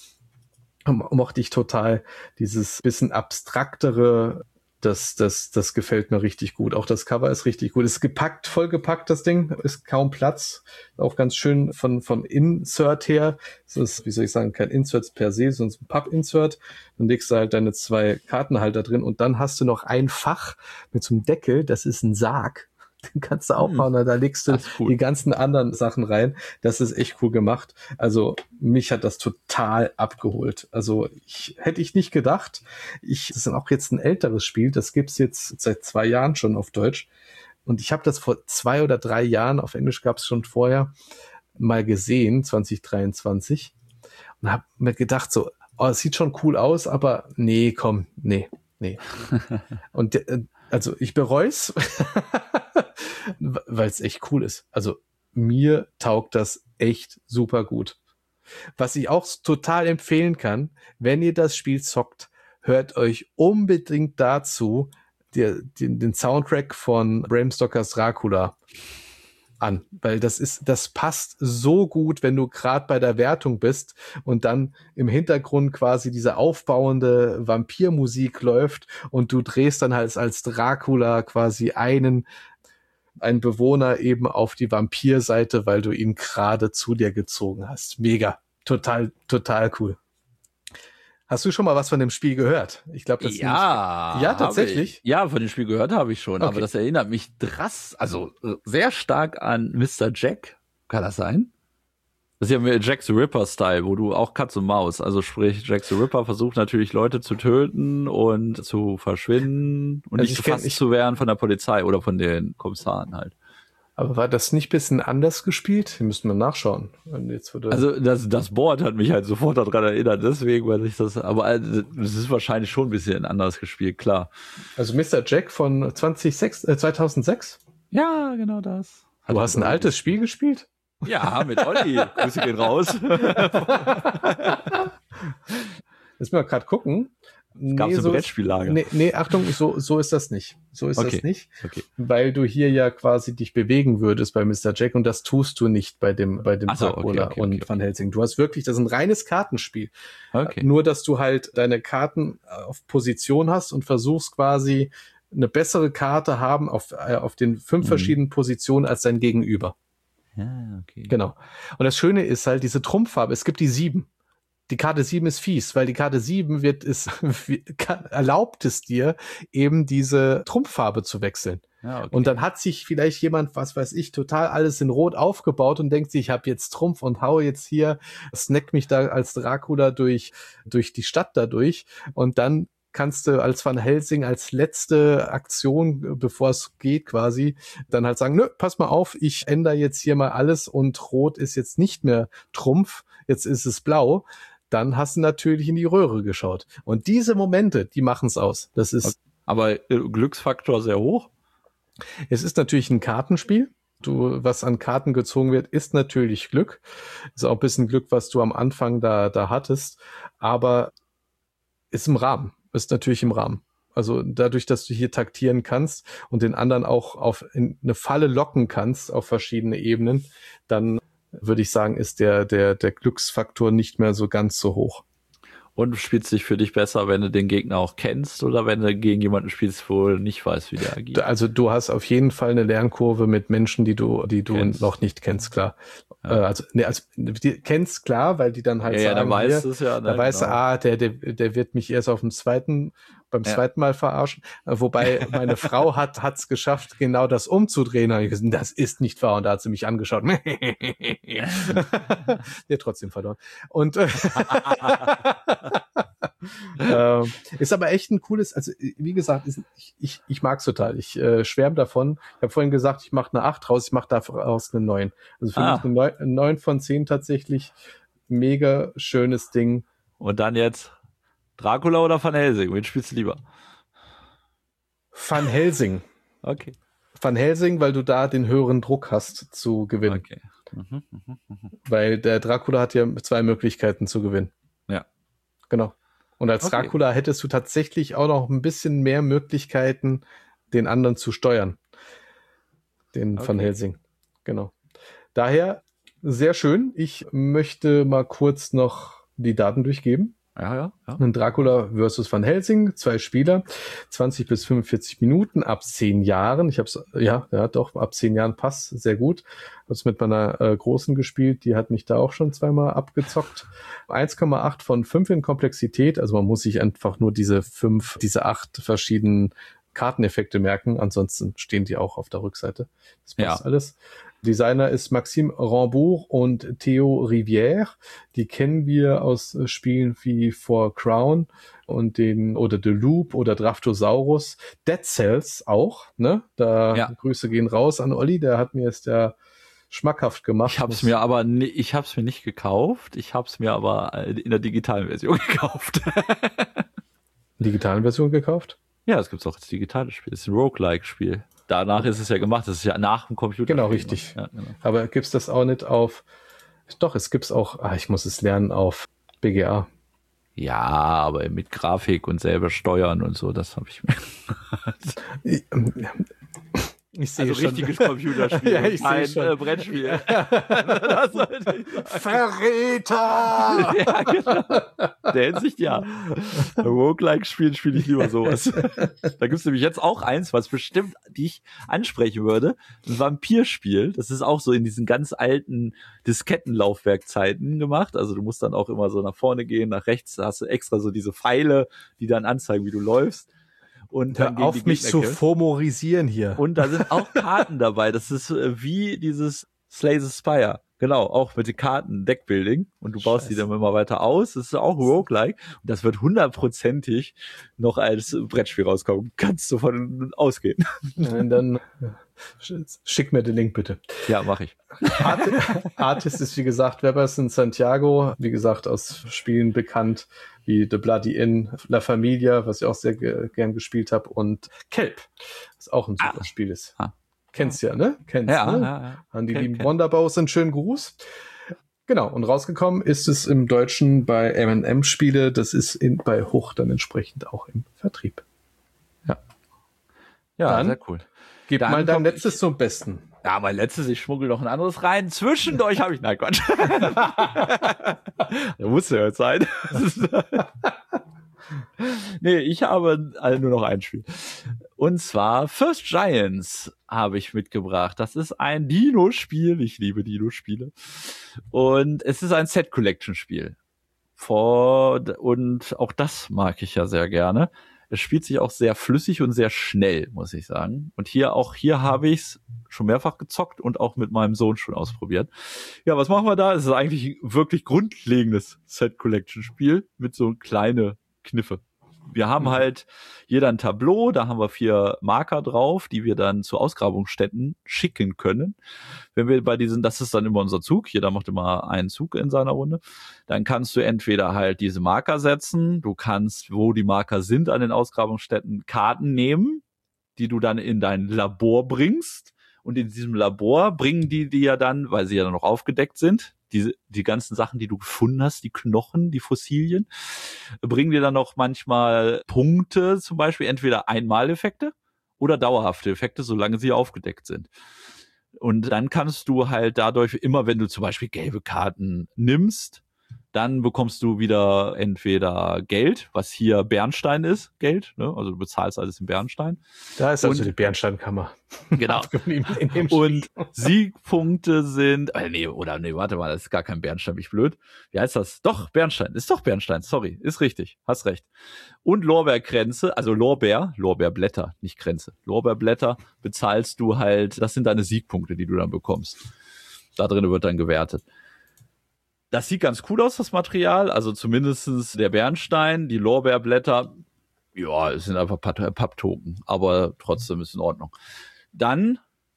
mochte ich total dieses bisschen abstraktere, das gefällt mir richtig gut. Auch das Cover ist richtig gut. Ist gepackt, vollgepackt, das Ding. Ist kaum Platz. Auch ganz schön vom Insert her. Es ist, wie soll ich sagen, kein Insert per se, sondern ein Papp-Insert. Dann legst du halt deine 2 Kartenhalter drin und dann hast du noch ein Fach mit so einem Deckel. Das ist ein Sarg. Den kannst du aufbauen, da legst du die ganzen anderen Sachen rein. Das ist echt cool gemacht. Also mich hat das total abgeholt. Also hätte ich nicht gedacht. Das ist auch jetzt ein älteres Spiel. Das gibt's jetzt seit 2 Jahren schon auf Deutsch. Und ich habe das vor 2 oder 3 Jahren, auf Englisch gab's schon vorher, mal gesehen, 2023. Und habe mir gedacht so, es sieht schon cool aus, aber nee. Und also ich bereue weil es echt cool ist. Also mir taugt das echt super gut. Was ich auch total empfehlen kann, wenn ihr das Spiel zockt, hört euch unbedingt dazu den Soundtrack von Bram Stokers Dracula an, weil das passt so gut, wenn du gerade bei der Wertung bist und dann im Hintergrund quasi diese aufbauende Vampirmusik läuft und du drehst dann halt als Dracula quasi einen Bewohner eben auf die Vampirseite, weil du ihn gerade zu dir gezogen hast. Mega. Total cool. Hast du schon mal was von dem Spiel gehört? Ich glaube, das ja, tatsächlich. Ja, von dem Spiel gehört habe ich schon, okay. Aber das erinnert mich sehr stark an Mr. Jack. Kann das sein? Das ist ja Jack the Ripper-Style, wo du auch Katz und Maus, also sprich, Jack the Ripper versucht natürlich Leute zu töten und zu verschwinden und nicht gefasst zu werden von der Polizei oder von den Kommissaren halt. Aber war das nicht ein bisschen anders gespielt? Hier müssten wir nachschauen. Also das Board hat mich halt sofort daran erinnert, deswegen, weil ich aber es ist wahrscheinlich schon ein bisschen anders gespielt, klar. Also Mr. Jack von 2006? Ja, genau das. Du hast ein altes Spiel gespielt? Ja, mit Olli. Grüße gehen raus. Lass mal gerade gucken. Gab es ein Brettspiellager? Nee, Achtung, so ist das nicht. So ist Okay. das nicht, Okay. weil du hier ja quasi dich bewegen würdest bei Mr. Jack und das tust du nicht bei dem Ach so, Dracula okay. und Van Helsing. Du hast wirklich, das ist ein reines Kartenspiel. Okay. Nur, dass du halt deine Karten auf Position hast und versuchst quasi eine bessere Karte haben auf den 5 verschiedenen Positionen als dein Gegenüber. Ja, okay. Genau. Und das Schöne ist halt diese Trumpffarbe. Es gibt die 7. Die Karte 7 ist fies, weil die Karte 7 erlaubt es dir, eben diese Trumpffarbe zu wechseln. Ja, okay. Und dann hat sich vielleicht jemand, was weiß ich, total alles in Rot aufgebaut und denkt sich, ich habe jetzt Trumpf und hau jetzt hier, snack mich da als Dracula durch die Stadt dadurch. Und dann kannst du als Van Helsing als letzte Aktion, bevor es geht quasi, dann halt sagen, nö, pass mal auf, ich ändere jetzt hier mal alles und Rot ist jetzt nicht mehr Trumpf, jetzt ist es Blau. Dann hast du natürlich in die Röhre geschaut. Und diese Momente, die machen es aus. Das ist. Aber Glücksfaktor sehr hoch? Es ist natürlich ein Kartenspiel. Was an Karten gezogen wird, ist natürlich Glück. Ist auch ein bisschen Glück, was du am Anfang da hattest. Aber ist im Rahmen. Ist natürlich im Rahmen. Also dadurch, dass du hier taktieren kannst und den anderen auch in eine Falle locken kannst auf verschiedene Ebenen, dann würde ich sagen, ist der Glücksfaktor nicht mehr so ganz so hoch. Und spielt sich für dich besser, wenn du den Gegner auch kennst oder wenn du gegen jemanden spielst, wo du nicht weißt, wie der agiert? Also du hast auf jeden Fall eine Lernkurve mit Menschen, die du noch nicht kennst, klar. Ja. Die kennst, klar, weil die dann halt sagen, dann weißt du es ja. Da weißt du, der wird mich erst beim zweiten Mal verarschen. Wobei meine Frau hat's geschafft, genau das umzudrehen. Da hab ich gesagt, das ist nicht wahr. Und da hat sie mich angeschaut. Die hat trotzdem verloren. Und ist aber echt ein cooles, also wie gesagt, ich mag's total. Ich schwärme davon. Ich habe vorhin gesagt, ich mache eine 8 raus, ich mache daraus eine 9. Also für mich eine 9 von 10 tatsächlich. Mega schönes Ding. Und dann jetzt Dracula oder Van Helsing? Wen spielst du lieber? Van Helsing. Okay. Van Helsing, weil du da den höheren Druck hast zu gewinnen. Okay. Weil der Dracula hat ja 2 Möglichkeiten zu gewinnen. Ja. Genau. Und als Dracula hättest du tatsächlich auch noch ein bisschen mehr Möglichkeiten, den anderen zu steuern. Den Van Helsing. Genau. Daher sehr schön. Ich möchte mal kurz noch die Daten durchgeben. Ja. Ein Dracula versus Van Helsing, 2 Spieler, 20 bis 45 Minuten, ab 10 Jahren. Ab 10 Jahren passt, sehr gut. Hab's mit meiner Großen gespielt, die hat mich da auch schon 2-mal abgezockt. 1,8 von 5 in Komplexität, also man muss sich einfach nur diese 8 verschiedenen Karteneffekte merken, ansonsten stehen die auch auf der Rückseite. Das passt alles. Designer ist Maxime Rambourg und Theo Rivière. Die kennen wir aus Spielen wie For Crown und oder The Loop oder Draftosaurus. Dead Cells auch, ne? Grüße gehen raus an Olli, der hat mir es schmackhaft gemacht. Ich hab's mir nicht gekauft, ich hab's mir aber in der digitalen Version gekauft. Digitalen Version gekauft? Ja, es gibt auch als digitales Spiel. Das ist ein Roguelike-Spiel. Danach ist es ja gemacht. Das ist ja nach dem Computer. Genau, richtig. Ja, genau. Aber gibt's das auch nicht auf... Doch, es gibt's auch... ich muss es lernen auf BGA. Ja, aber mit Grafik und selber steuern und so, das habe ich mir... Ich sehe also schon. Richtiges Computerspiel, ja, ich kein schon. Brettspiel. Das sollte ich sagen. Verräter! Ja, genau. Der Hinsicht ja. Roguelike-Spielen spiele ich lieber sowas. Da gibt's nämlich jetzt auch eins, was bestimmt dich ansprechen würde. Ein Vampirspiel. Das ist auch so in diesen ganz alten Diskettenlaufwerkzeiten gemacht. Also du musst dann auch immer so nach vorne gehen, nach rechts. Da hast du extra so diese Pfeile, die dann anzeigen, wie du läufst. Und hör auf, mich zu fomorisieren hier. Und da sind auch Karten dabei. Das ist wie dieses Slay the Spire. Genau, auch mit den Karten Deckbuilding. Und du baust die dann immer weiter aus. Das ist auch Roguelike. Und das wird 100%ig noch als Brettspiel rauskommen. Kannst du von ausgehen. Dann schick mir den Link bitte. Ja, mache ich. Artist ist, wie gesagt, Weberson Santiago. Wie gesagt, aus Spielen bekannt wie The Bloody Inn, La Familia, was ich auch sehr gern gespielt habe, und Kelp, was auch ein super Spiel ist. Kennst ja, ne? Kennst, Ja, ne? ja. An die lieben Wonderbaus einen schönen Gruß. Genau, und rausgekommen ist es im Deutschen bei M&M Spiele, das ist bei Hoch dann entsprechend auch im Vertrieb. Ja. Ja, dann, sehr cool. Gib mal dein letztes zum Besten. Ja, mein letztes, ich schmuggel noch ein anderes rein. Zwischendurch habe ich, nein Gott. Da musste ja jetzt sein. Nee, ich habe nur noch ein Spiel. Und zwar First Giants habe ich mitgebracht. Das ist ein Dino-Spiel. Ich liebe Dino-Spiele. Und es ist ein Set-Collection-Spiel. Und auch das mag ich ja sehr gerne. Es spielt sich auch sehr flüssig und sehr schnell, muss ich sagen. Und hier habe ich es schon mehrfach gezockt und auch mit meinem Sohn schon ausprobiert. Ja, was machen wir da? Es ist eigentlich ein wirklich grundlegendes Set-Collection-Spiel mit so kleine Kniffe. Wir haben halt jeder ein Tableau, da haben wir 4 Marker drauf, die wir dann zu Ausgrabungsstätten schicken können. Wenn wir bei diesen, das ist dann immer unser Zug, jeder macht immer einen Zug in seiner Runde, dann kannst du entweder halt diese Marker setzen, du kannst, wo die Marker sind an den Ausgrabungsstätten, Karten nehmen, die du dann in dein Labor bringst. Und in diesem Labor bringen die ja dann, weil sie ja noch aufgedeckt sind, die ganzen Sachen, die du gefunden hast, die Knochen, die Fossilien, bringen dir dann noch manchmal Punkte, zum Beispiel entweder Einmaleffekte oder dauerhafte Effekte, solange sie aufgedeckt sind. Und dann kannst du halt dadurch immer, wenn du zum Beispiel gelbe Karten nimmst, dann bekommst du wieder entweder Geld, was hier Bernstein ist, Geld, ne? Also du bezahlst alles in Bernstein. Da ist also die Bernsteinkammer. Genau. Und Siegpunkte sind, warte mal, das ist gar kein Bernstein, bin ich blöd. Wie heißt das? Doch, Bernstein, ist doch Bernstein, sorry, ist richtig, hast recht. Und Lorbeerkränze, also Lorbeerblätter, nicht Kränze, Lorbeerblätter bezahlst du halt, das sind deine Siegpunkte, die du dann bekommst. Da drin wird dann gewertet. Das sieht ganz cool aus, das Material, also zumindestens der Bernstein, die Lorbeerblätter, ja, es sind einfach Papptoken, aber trotzdem ist in Ordnung. Dann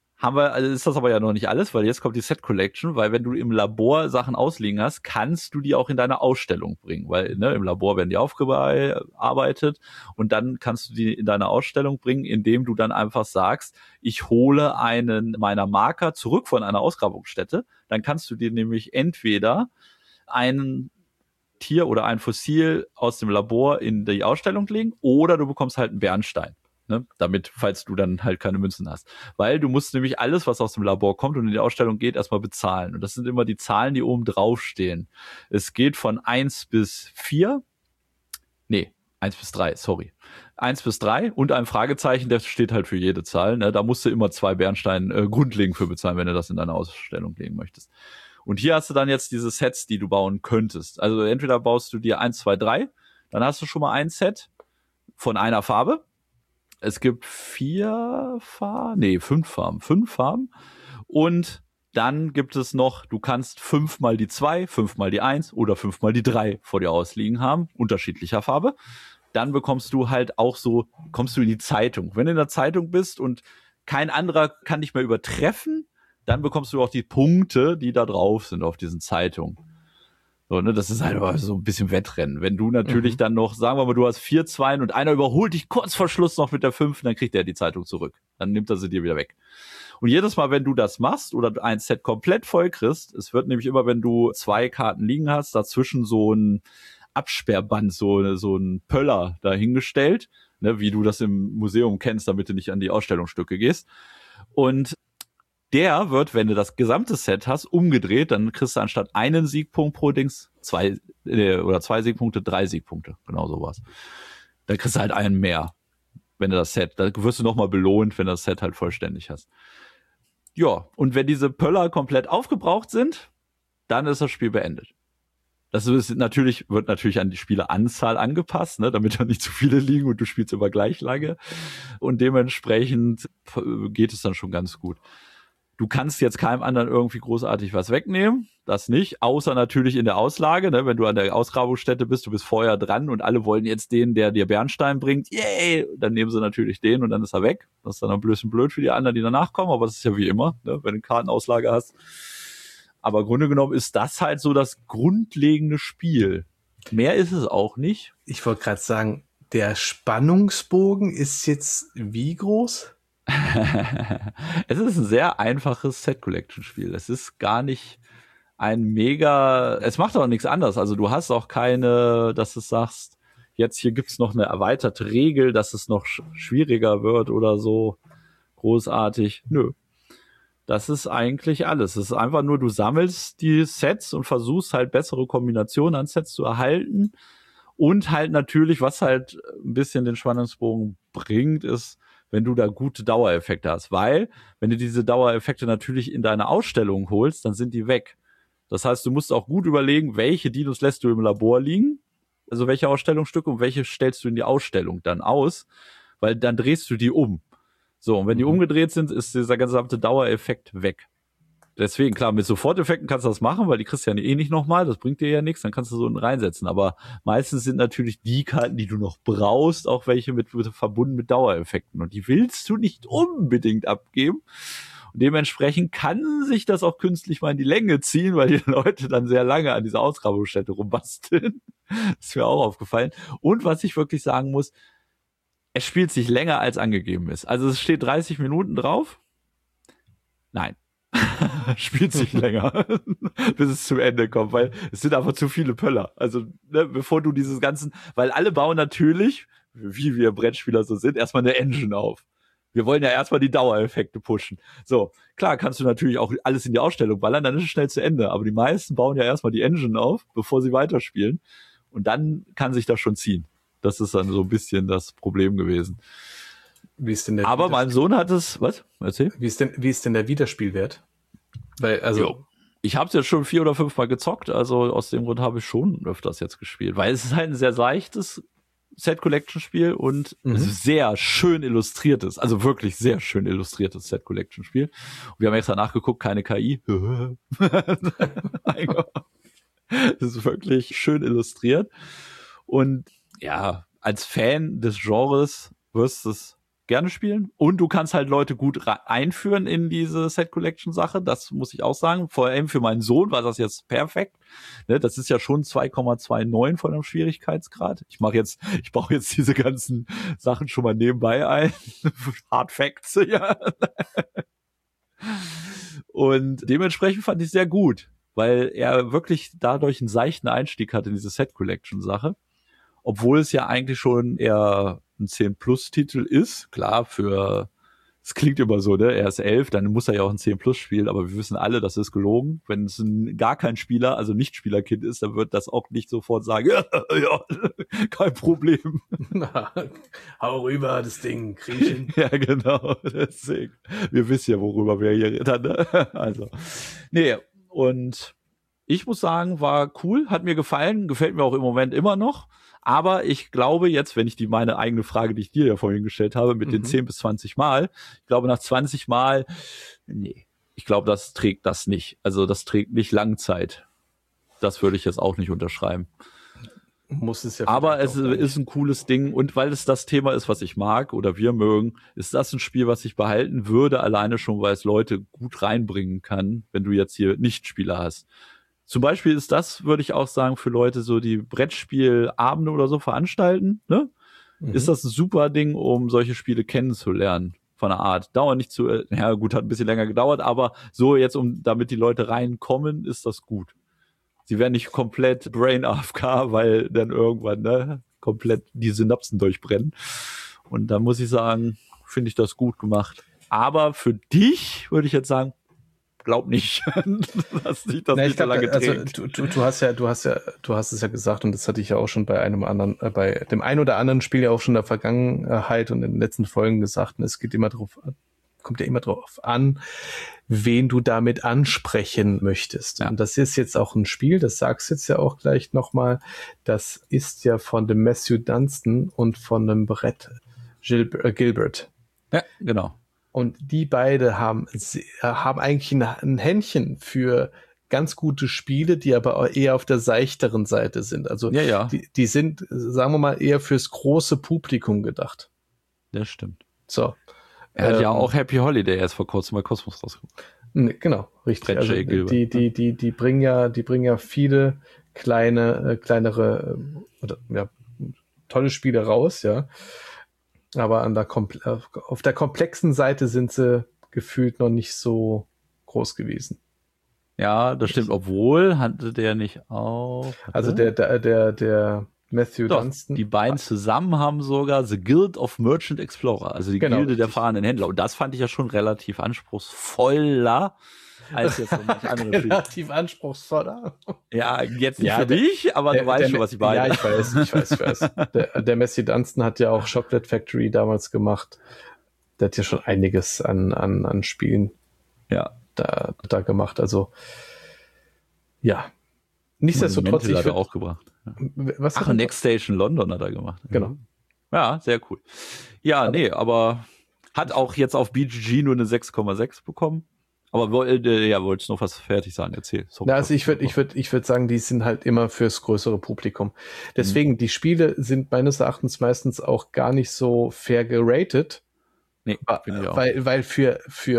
ist das aber ja noch nicht alles, weil jetzt kommt die Set Collection, weil wenn du im Labor Sachen ausliegen hast, kannst du die auch in deine Ausstellung bringen, weil im Labor werden die aufgearbeitet und dann kannst du die in deine Ausstellung bringen, indem du dann einfach sagst, ich hole einen meiner Marker zurück von einer Ausgrabungsstätte, dann kannst du dir nämlich entweder einen Tier oder ein Fossil aus dem Labor in die Ausstellung legen oder du bekommst halt einen Bernstein. Ne, damit, falls du dann halt keine Münzen hast. Weil du musst nämlich alles, was aus dem Labor kommt und in die Ausstellung geht, erstmal bezahlen. Und das sind immer die Zahlen, die oben drauf stehen. Es geht von 1 bis 4. Nee, 1 bis 3, sorry. 1 bis 3 und ein Fragezeichen, das steht halt für jede Zahl. Ne? Da musst du immer 2 Bernstein grundlegend für bezahlen, wenn du das in deine Ausstellung legen möchtest. Und hier hast du dann jetzt diese Sets, die du bauen könntest. Also entweder baust du dir 1, 2, 3, dann hast du schon mal ein Set von einer Farbe. Es gibt 5 Farben. Und dann gibt es noch, du kannst 5 mal die 2, 5 mal die 1 oder 5 mal die 3 vor dir ausliegen haben, unterschiedlicher Farbe. Dann bekommst du halt auch so, kommst du in die Zeitung. Wenn du in der Zeitung bist und kein anderer kann dich mehr übertreffen, dann bekommst du auch die Punkte, die da drauf sind auf diesen Zeitungen. So, ne, das ist halt so ein bisschen Wettrennen. Wenn du natürlich dann noch, sagen wir mal, du hast 4 Zweien und einer überholt dich kurz vor Schluss noch mit der 5, dann kriegt er die Zeitung zurück. Dann nimmt er sie dir wieder weg. Und jedes Mal, wenn du das machst oder ein Set komplett voll kriegst, es wird nämlich immer, wenn du 2 Karten liegen hast, dazwischen so ein Absperrband, so ein Pöller dahingestellt, ne, wie du das im Museum kennst, damit du nicht an die Ausstellungsstücke gehst. Und der wird, wenn du das gesamte Set hast, umgedreht, dann kriegst du anstatt einen Siegpunkt pro Dings 2 Siegpunkte, 3 Siegpunkte. Genau sowas. Dann kriegst du halt einen mehr, wenn du das Set, da wirst du nochmal belohnt, wenn du das Set halt vollständig hast. Ja, und wenn diese Pöller komplett aufgebraucht sind, dann ist das Spiel beendet. Das wird natürlich an die Spieleranzahl angepasst, ne, damit da nicht zu viele liegen und du spielst immer gleich lange. Und dementsprechend geht es dann schon ganz gut. Du kannst jetzt keinem anderen irgendwie großartig was wegnehmen, das nicht, außer natürlich in der Auslage, ne, wenn du an der Ausgrabungsstätte bist, du bist vorher dran und alle wollen jetzt den, der dir Bernstein bringt, yay, dann nehmen sie natürlich den und dann ist er weg. Das ist dann ein bisschen blöd für die anderen, die danach kommen, aber das ist ja wie immer, ne, wenn du eine Kartenauslage hast. Aber im Grunde genommen ist das halt so das grundlegende Spiel. Mehr ist es auch nicht. Ich wollte gerade sagen, der Spannungsbogen ist jetzt wie groß? Es ist ein sehr einfaches Set-Collection-Spiel. Es ist gar nicht ein mega, es macht auch nichts anderes. Also du hast auch keine, dass du sagst, jetzt hier gibt's noch eine erweiterte Regel, dass es noch schwieriger wird oder so großartig. Nö. Das ist eigentlich alles. Es ist einfach nur, du sammelst die Sets und versuchst halt bessere Kombinationen an Sets zu erhalten. Und halt natürlich, was halt ein bisschen den Spannungsbogen bringt, ist, wenn du da gute Dauereffekte hast. Weil, wenn du diese Dauereffekte natürlich in deine Ausstellung holst, dann sind die weg. Das heißt, du musst auch gut überlegen, welche Dinos lässt du im Labor liegen, also welche Ausstellungsstücke und welche stellst du in die Ausstellung dann aus, weil dann drehst du die um. So, und wenn die umgedreht sind, ist dieser gesamte Dauereffekt weg. Deswegen, klar, mit Soforteffekten kannst du das machen, weil die kriegst du ja eh nicht nochmal, das bringt dir ja nichts, dann kannst du so reinsetzen. Aber meistens sind natürlich die Karten, die du noch brauchst, auch welche verbunden mit Dauereffekten. Und die willst du nicht unbedingt abgeben. Und dementsprechend kann sich das auch künstlich mal in die Länge ziehen, weil die Leute dann sehr lange an dieser Ausgrabungsstätte rumbasteln. Das ist mir auch aufgefallen. Und was ich wirklich sagen muss, es spielt sich länger als angegeben ist. Also es steht 30 Minuten drauf. Nein. Spielt sich länger, bis es zum Ende kommt, weil es sind einfach zu viele Pöller. Also, ne, bevor du dieses ganzen, weil alle bauen natürlich, wie wir Brettspieler so sind, erstmal eine Engine auf. Wir wollen ja erstmal die Dauereffekte pushen. So, klar kannst du natürlich auch alles in die Ausstellung ballern, dann ist es schnell zu Ende. Aber die meisten bauen ja erstmal die Engine auf, bevor sie weiterspielen. Und dann kann sich das schon ziehen. Das ist dann so ein bisschen das Problem gewesen. Wie ist denn der Aber mein Sohn hat es, was? Erzähl. Wie ist denn der Wiederspielwert? Weil, also. Ich habe es jetzt schon 4 oder 5 Mal gezockt, also aus dem Grund habe ich schon öfters jetzt gespielt, weil es ist halt ein sehr leichtes Set-Collection-Spiel und sehr schön illustriertes, also wirklich sehr schön illustriertes Set-Collection-Spiel. Und wir haben extra nachgeguckt, keine KI. Das ist wirklich schön illustriert. Und ja, als Fan des Genres wirst du es gerne spielen. Und du kannst halt Leute gut einführen in diese Set-Collection-Sache. Das muss ich auch sagen. Vor allem für meinen Sohn war das jetzt perfekt. Ne, das ist ja schon 2,29 von dem Schwierigkeitsgrad. Ich baue jetzt diese ganzen Sachen schon mal nebenbei ein. Hard Facts, ja. Und dementsprechend fand ich es sehr gut, weil er wirklich dadurch einen seichten Einstieg hat in diese Set-Collection-Sache. Obwohl es ja eigentlich schon eher ein 10-Plus-Titel ist. Klar, es klingt immer so, ne? Er ist 11, dann muss er ja auch ein 10-Plus spielen, aber wir wissen alle, das ist gelogen. Wenn es gar kein Spieler, also Nicht-Spielerkind ist, dann wird das auch nicht sofort sagen, ja, kein Problem. Hau rüber, das Ding, kriechen. Ja, genau, deswegen. Wir wissen ja, worüber wir hier reden, ne? Also, nee, und ich muss sagen, war cool, hat mir gefallen, gefällt mir auch im Moment immer noch. Aber ich glaube jetzt, wenn ich meine eigene Frage, die ich dir ja vorhin gestellt habe, mit den 10 bis 20 Mal, ich glaube nach 20 Mal, nee, ich glaube, das trägt das nicht. Also das trägt nicht Langzeit. Das würde ich jetzt auch nicht unterschreiben. Muss es ja. Aber es ist ein cooles Ding und weil es das Thema ist, was ich mag oder wir mögen, ist das ein Spiel, was ich behalten würde, alleine schon, weil es Leute gut reinbringen kann, wenn du jetzt hier Nichtspieler hast. Zum Beispiel ist das, würde ich auch sagen, für Leute so, die Brettspielabende oder so veranstalten, ne? Ist das ein super Ding, um solche Spiele kennenzulernen von der Art. Dauert nicht ja gut, hat ein bisschen länger gedauert, aber so jetzt, damit die Leute reinkommen, ist das gut. Sie werden nicht komplett Brain AFK, weil dann irgendwann, ne, komplett die Synapsen durchbrennen. Und da muss ich sagen, finde ich das gut gemacht. Aber für dich würde ich jetzt sagen, glaub nicht, dass sich das nicht so lange trägt. Also du hast es ja gesagt und das hatte ich ja auch schon bei bei dem einen oder anderen Spiel ja auch schon in der Vergangenheit und in den letzten Folgen gesagt. Und es kommt ja immer drauf an, wen du damit ansprechen möchtest. Ja. Und das ist jetzt auch ein Spiel, das sagst du jetzt ja auch gleich nochmal, das ist ja von dem Matthew Dunstan und von dem Brett Gilbert. Ja, genau. Und die beide haben eigentlich ein Händchen für ganz gute Spiele, die aber eher auf der seichteren Seite sind. Also ja. Die sind, sagen wir mal, eher fürs große Publikum gedacht. Das stimmt. So. Er hat ja auch Happy Holiday erst vor kurzem bei Kosmos rausgekommen. Genau, richtig. Also die bringen ja viele kleinere oder ja, tolle Spiele raus, ja. Aber auf der komplexen Seite sind sie gefühlt noch nicht so groß gewesen. Ja, das stimmt, obwohl hatte der nicht auch. Also der Matthew Doch, Dunstan. die beiden zusammen haben sogar The Guild of Merchant Explorer, also die Gilde der fahrenden Händler. Und das fand ich ja schon relativ anspruchsvoller als jetzt so manche andere Spiele. Relativ anspruchsvoller. Ja, jetzt nicht für dich, aber du weißt schon, was ich meine. Ja, ich weiß. Der Matthew Dunstan hat ja auch Chocolate Factory damals gemacht. Der hat ja schon einiges an Spielen da gemacht. Also, ja. Nichtsdestotrotz. Hat er auch gebracht. Ja. Next Station London hat er gemacht. Genau. Ja, sehr cool. Ja, aber hat auch jetzt auf BGG nur eine 6,6 bekommen. Aber wolltest noch was fertig sagen? Erzähl. Also ich würde sagen, die sind halt immer fürs größere Publikum. Deswegen, die Spiele sind meines Erachtens meistens auch gar nicht so fair geratet. Nee, finde ich auch. Weil für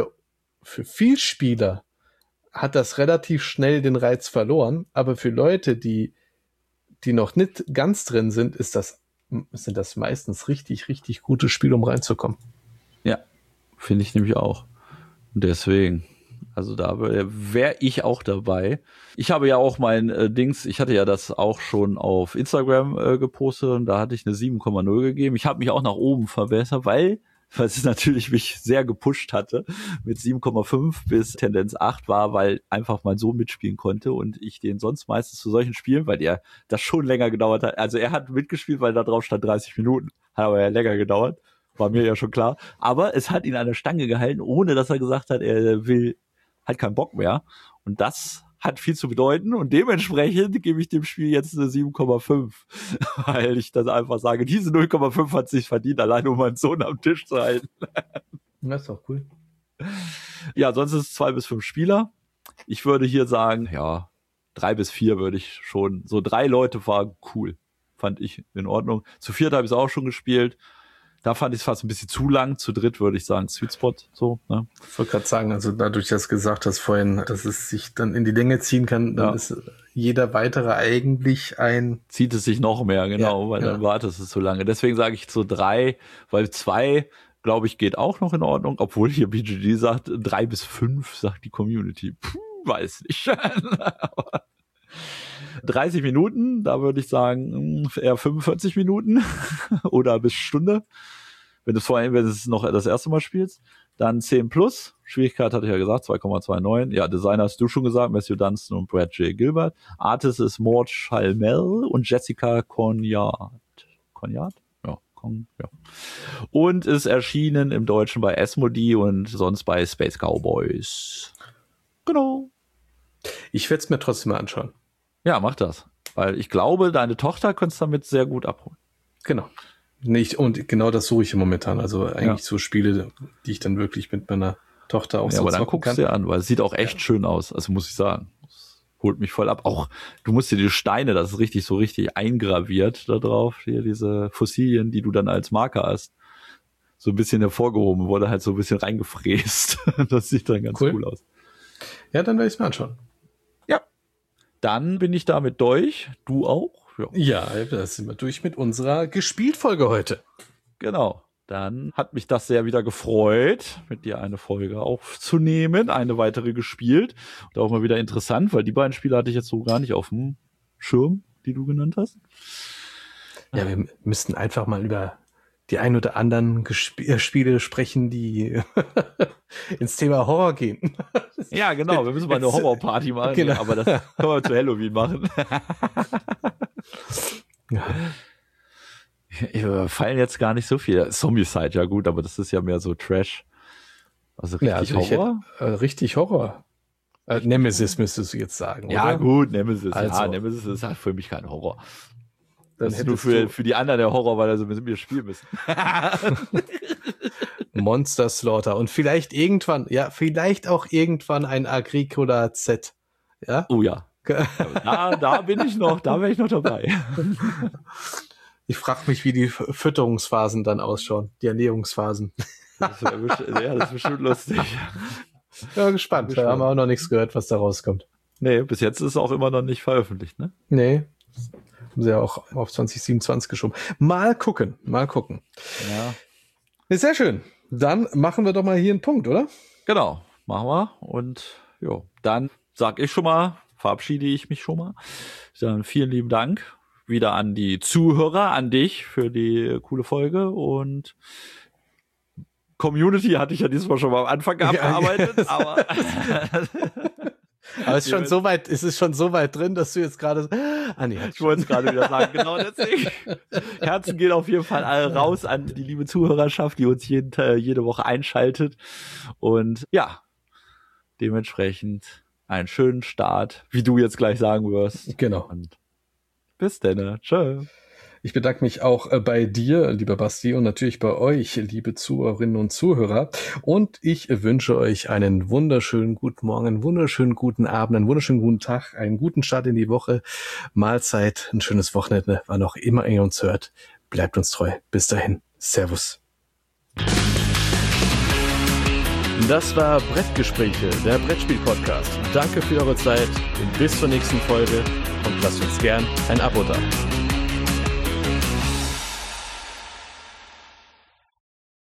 viel Spieler hat das relativ schnell den Reiz verloren, aber für Leute, die noch nicht ganz drin sind, sind das meistens richtig, richtig gute Spiele, um reinzukommen. Ja, finde ich nämlich auch. Und deswegen, also da wäre ich auch dabei. Ich habe ja auch mein Dings, ich hatte ja das auch schon auf Instagram gepostet und da hatte ich eine 7,0 gegeben. Ich habe mich auch nach oben verbessert, weil es natürlich mich sehr gepusht hatte, mit 7,5 bis Tendenz 8 war, weil einfach mein Sohn mitspielen konnte und ich den sonst meistens zu solchen Spielen, weil der das schon länger gedauert hat. Also er hat mitgespielt, weil da drauf stand 30 Minuten. Hat aber ja länger gedauert. War mir ja schon klar. Aber es hat ihn an der Stange gehalten, ohne dass er gesagt hat, er hat keinen Bock mehr. Und das hat viel zu bedeuten und dementsprechend gebe ich dem Spiel jetzt eine 7,5, weil ich dann einfach sage, diese 0,5 hat sich verdient, allein um meinen Sohn am Tisch zu halten. Das ist doch cool. Ja, sonst ist es 2 bis 5 Spieler. Ich würde hier sagen, 3 bis 4 würde ich schon. So 3 Leute war cool, fand ich in Ordnung. Zu 4 habe ich es auch schon gespielt. Da fand ich es fast ein bisschen zu lang. Zu 3 würde ich sagen, Sweet Spot, so, ne? Ich wollte gerade sagen, also dadurch, dass du gesagt hast vorhin, dass es sich dann in die Länge ziehen kann, dann ist jeder weitere eigentlich zieht es sich noch mehr, genau, weil dann wartest es so lange. Deswegen sage ich so 3, weil 2, glaube ich, geht auch noch in Ordnung, obwohl hier BGG sagt, 3 bis 5, sagt die Community. Weiß nicht. 30 Minuten, da würde ich sagen, eher 45 Minuten oder bis Stunde. Wenn du es noch das erste Mal spielst, dann 10 plus. Schwierigkeit hatte ich ja gesagt, 2,29. Ja, Designer hast du schon gesagt, Matthew Dunstan und Brad J. Gilbert. Artist ist Mort Chalmel und Jessica Cognard. Ja. Und ist erschienen im Deutschen bei Asmodee und sonst bei Space Cowboys. Genau. Ich werde es mir trotzdem mal anschauen. Ja, mach das. Weil ich glaube, deine Tochter könnte es damit sehr gut abholen. Genau. Und genau das suche ich momentan. Also eigentlich so Spiele, die ich dann wirklich mit meiner Tochter auch so aber dann guckst du dir an, weil es sieht auch echt schön aus. Also muss ich sagen. Das holt mich voll ab. Auch, du musst dir die Steine, das ist richtig eingraviert da drauf. Hier diese Fossilien, die du dann als Marker hast. So ein bisschen hervorgehoben, wurde halt so ein bisschen reingefräst. Das sieht dann ganz cool aus. Ja, dann werde ich es mir anschauen. Ja. Dann bin ich damit durch. Du auch? Ja, da sind wir durch mit unserer Gespielt-Folge heute. Genau. Dann hat mich das sehr wieder gefreut, mit dir eine Folge aufzunehmen, eine weitere gespielt. Und auch mal wieder interessant, weil die beiden Spiele hatte ich jetzt so gar nicht auf dem Schirm, die du genannt hast. Ja, wir müssten einfach mal über die ein oder anderen Spiele sprechen, die ins Thema Horror gehen. Ja, genau. Wir müssen mal eine Horrorparty machen. Genau. Aber das können wir zu Halloween machen. Fallen jetzt gar nicht so viel. Zombicide, ja gut, aber das ist ja mehr so Trash. Also richtig Horror? Richtig Horror. Nemesis müsstest du jetzt sagen, ja, oder? Gut, Nemesis. Also. Ja, Nemesis ist halt für mich kein Horror. Dann das ist nur für die anderen der Horror, weil sie mit mir spielen müssen. Monster Slaughter und vielleicht auch irgendwann ein Agricola Z. Ja? Oh ja. Da bin ich noch, da wäre ich noch dabei. Ich frage mich, wie die Fütterungsphasen dann ausschauen, die Ernährungsphasen. Das ist bestimmt lustig. Ja, gespannt. Da haben wir auch noch nichts gehört, was da rauskommt. Nee, bis jetzt ist es auch immer noch nicht veröffentlicht, ne? Nee. Haben sie ja auch auf 2027 geschoben. Mal gucken. Ja. Sehr schön. Dann machen wir doch mal hier einen Punkt, oder? Genau, machen wir. Und jo, dann verabschiede ich mich schon mal. Dann vielen lieben Dank wieder an die Zuhörer, an dich für die coole Folge und Community hatte ich ja diesmal schon mal am Anfang abgearbeitet, aber es ist schon so weit drin, dass du jetzt gerade ich wollte es gerade wieder sagen, genau deswegen. Herzen gehen auf jeden Fall alle raus an die liebe Zuhörerschaft, die uns jede Woche einschaltet. Und ja, dementsprechend einen schönen Start, wie du jetzt gleich sagen wirst. Genau. Und bis dann. Tschö. Ich bedanke mich auch bei dir, lieber Basti, und natürlich bei euch, liebe Zuhörerinnen und Zuhörer. Und ich wünsche euch einen wunderschönen guten Morgen, einen wunderschönen guten Abend, einen wunderschönen guten Tag, einen guten Start in die Woche, Mahlzeit, ein schönes Wochenende, wann auch immer ihr uns hört. Bleibt uns treu. Bis dahin. Servus. Das war Brettgespräche, der Brettspiel-Podcast. Danke für eure Zeit und bis zur nächsten Folge und lasst uns gern ein Abo da.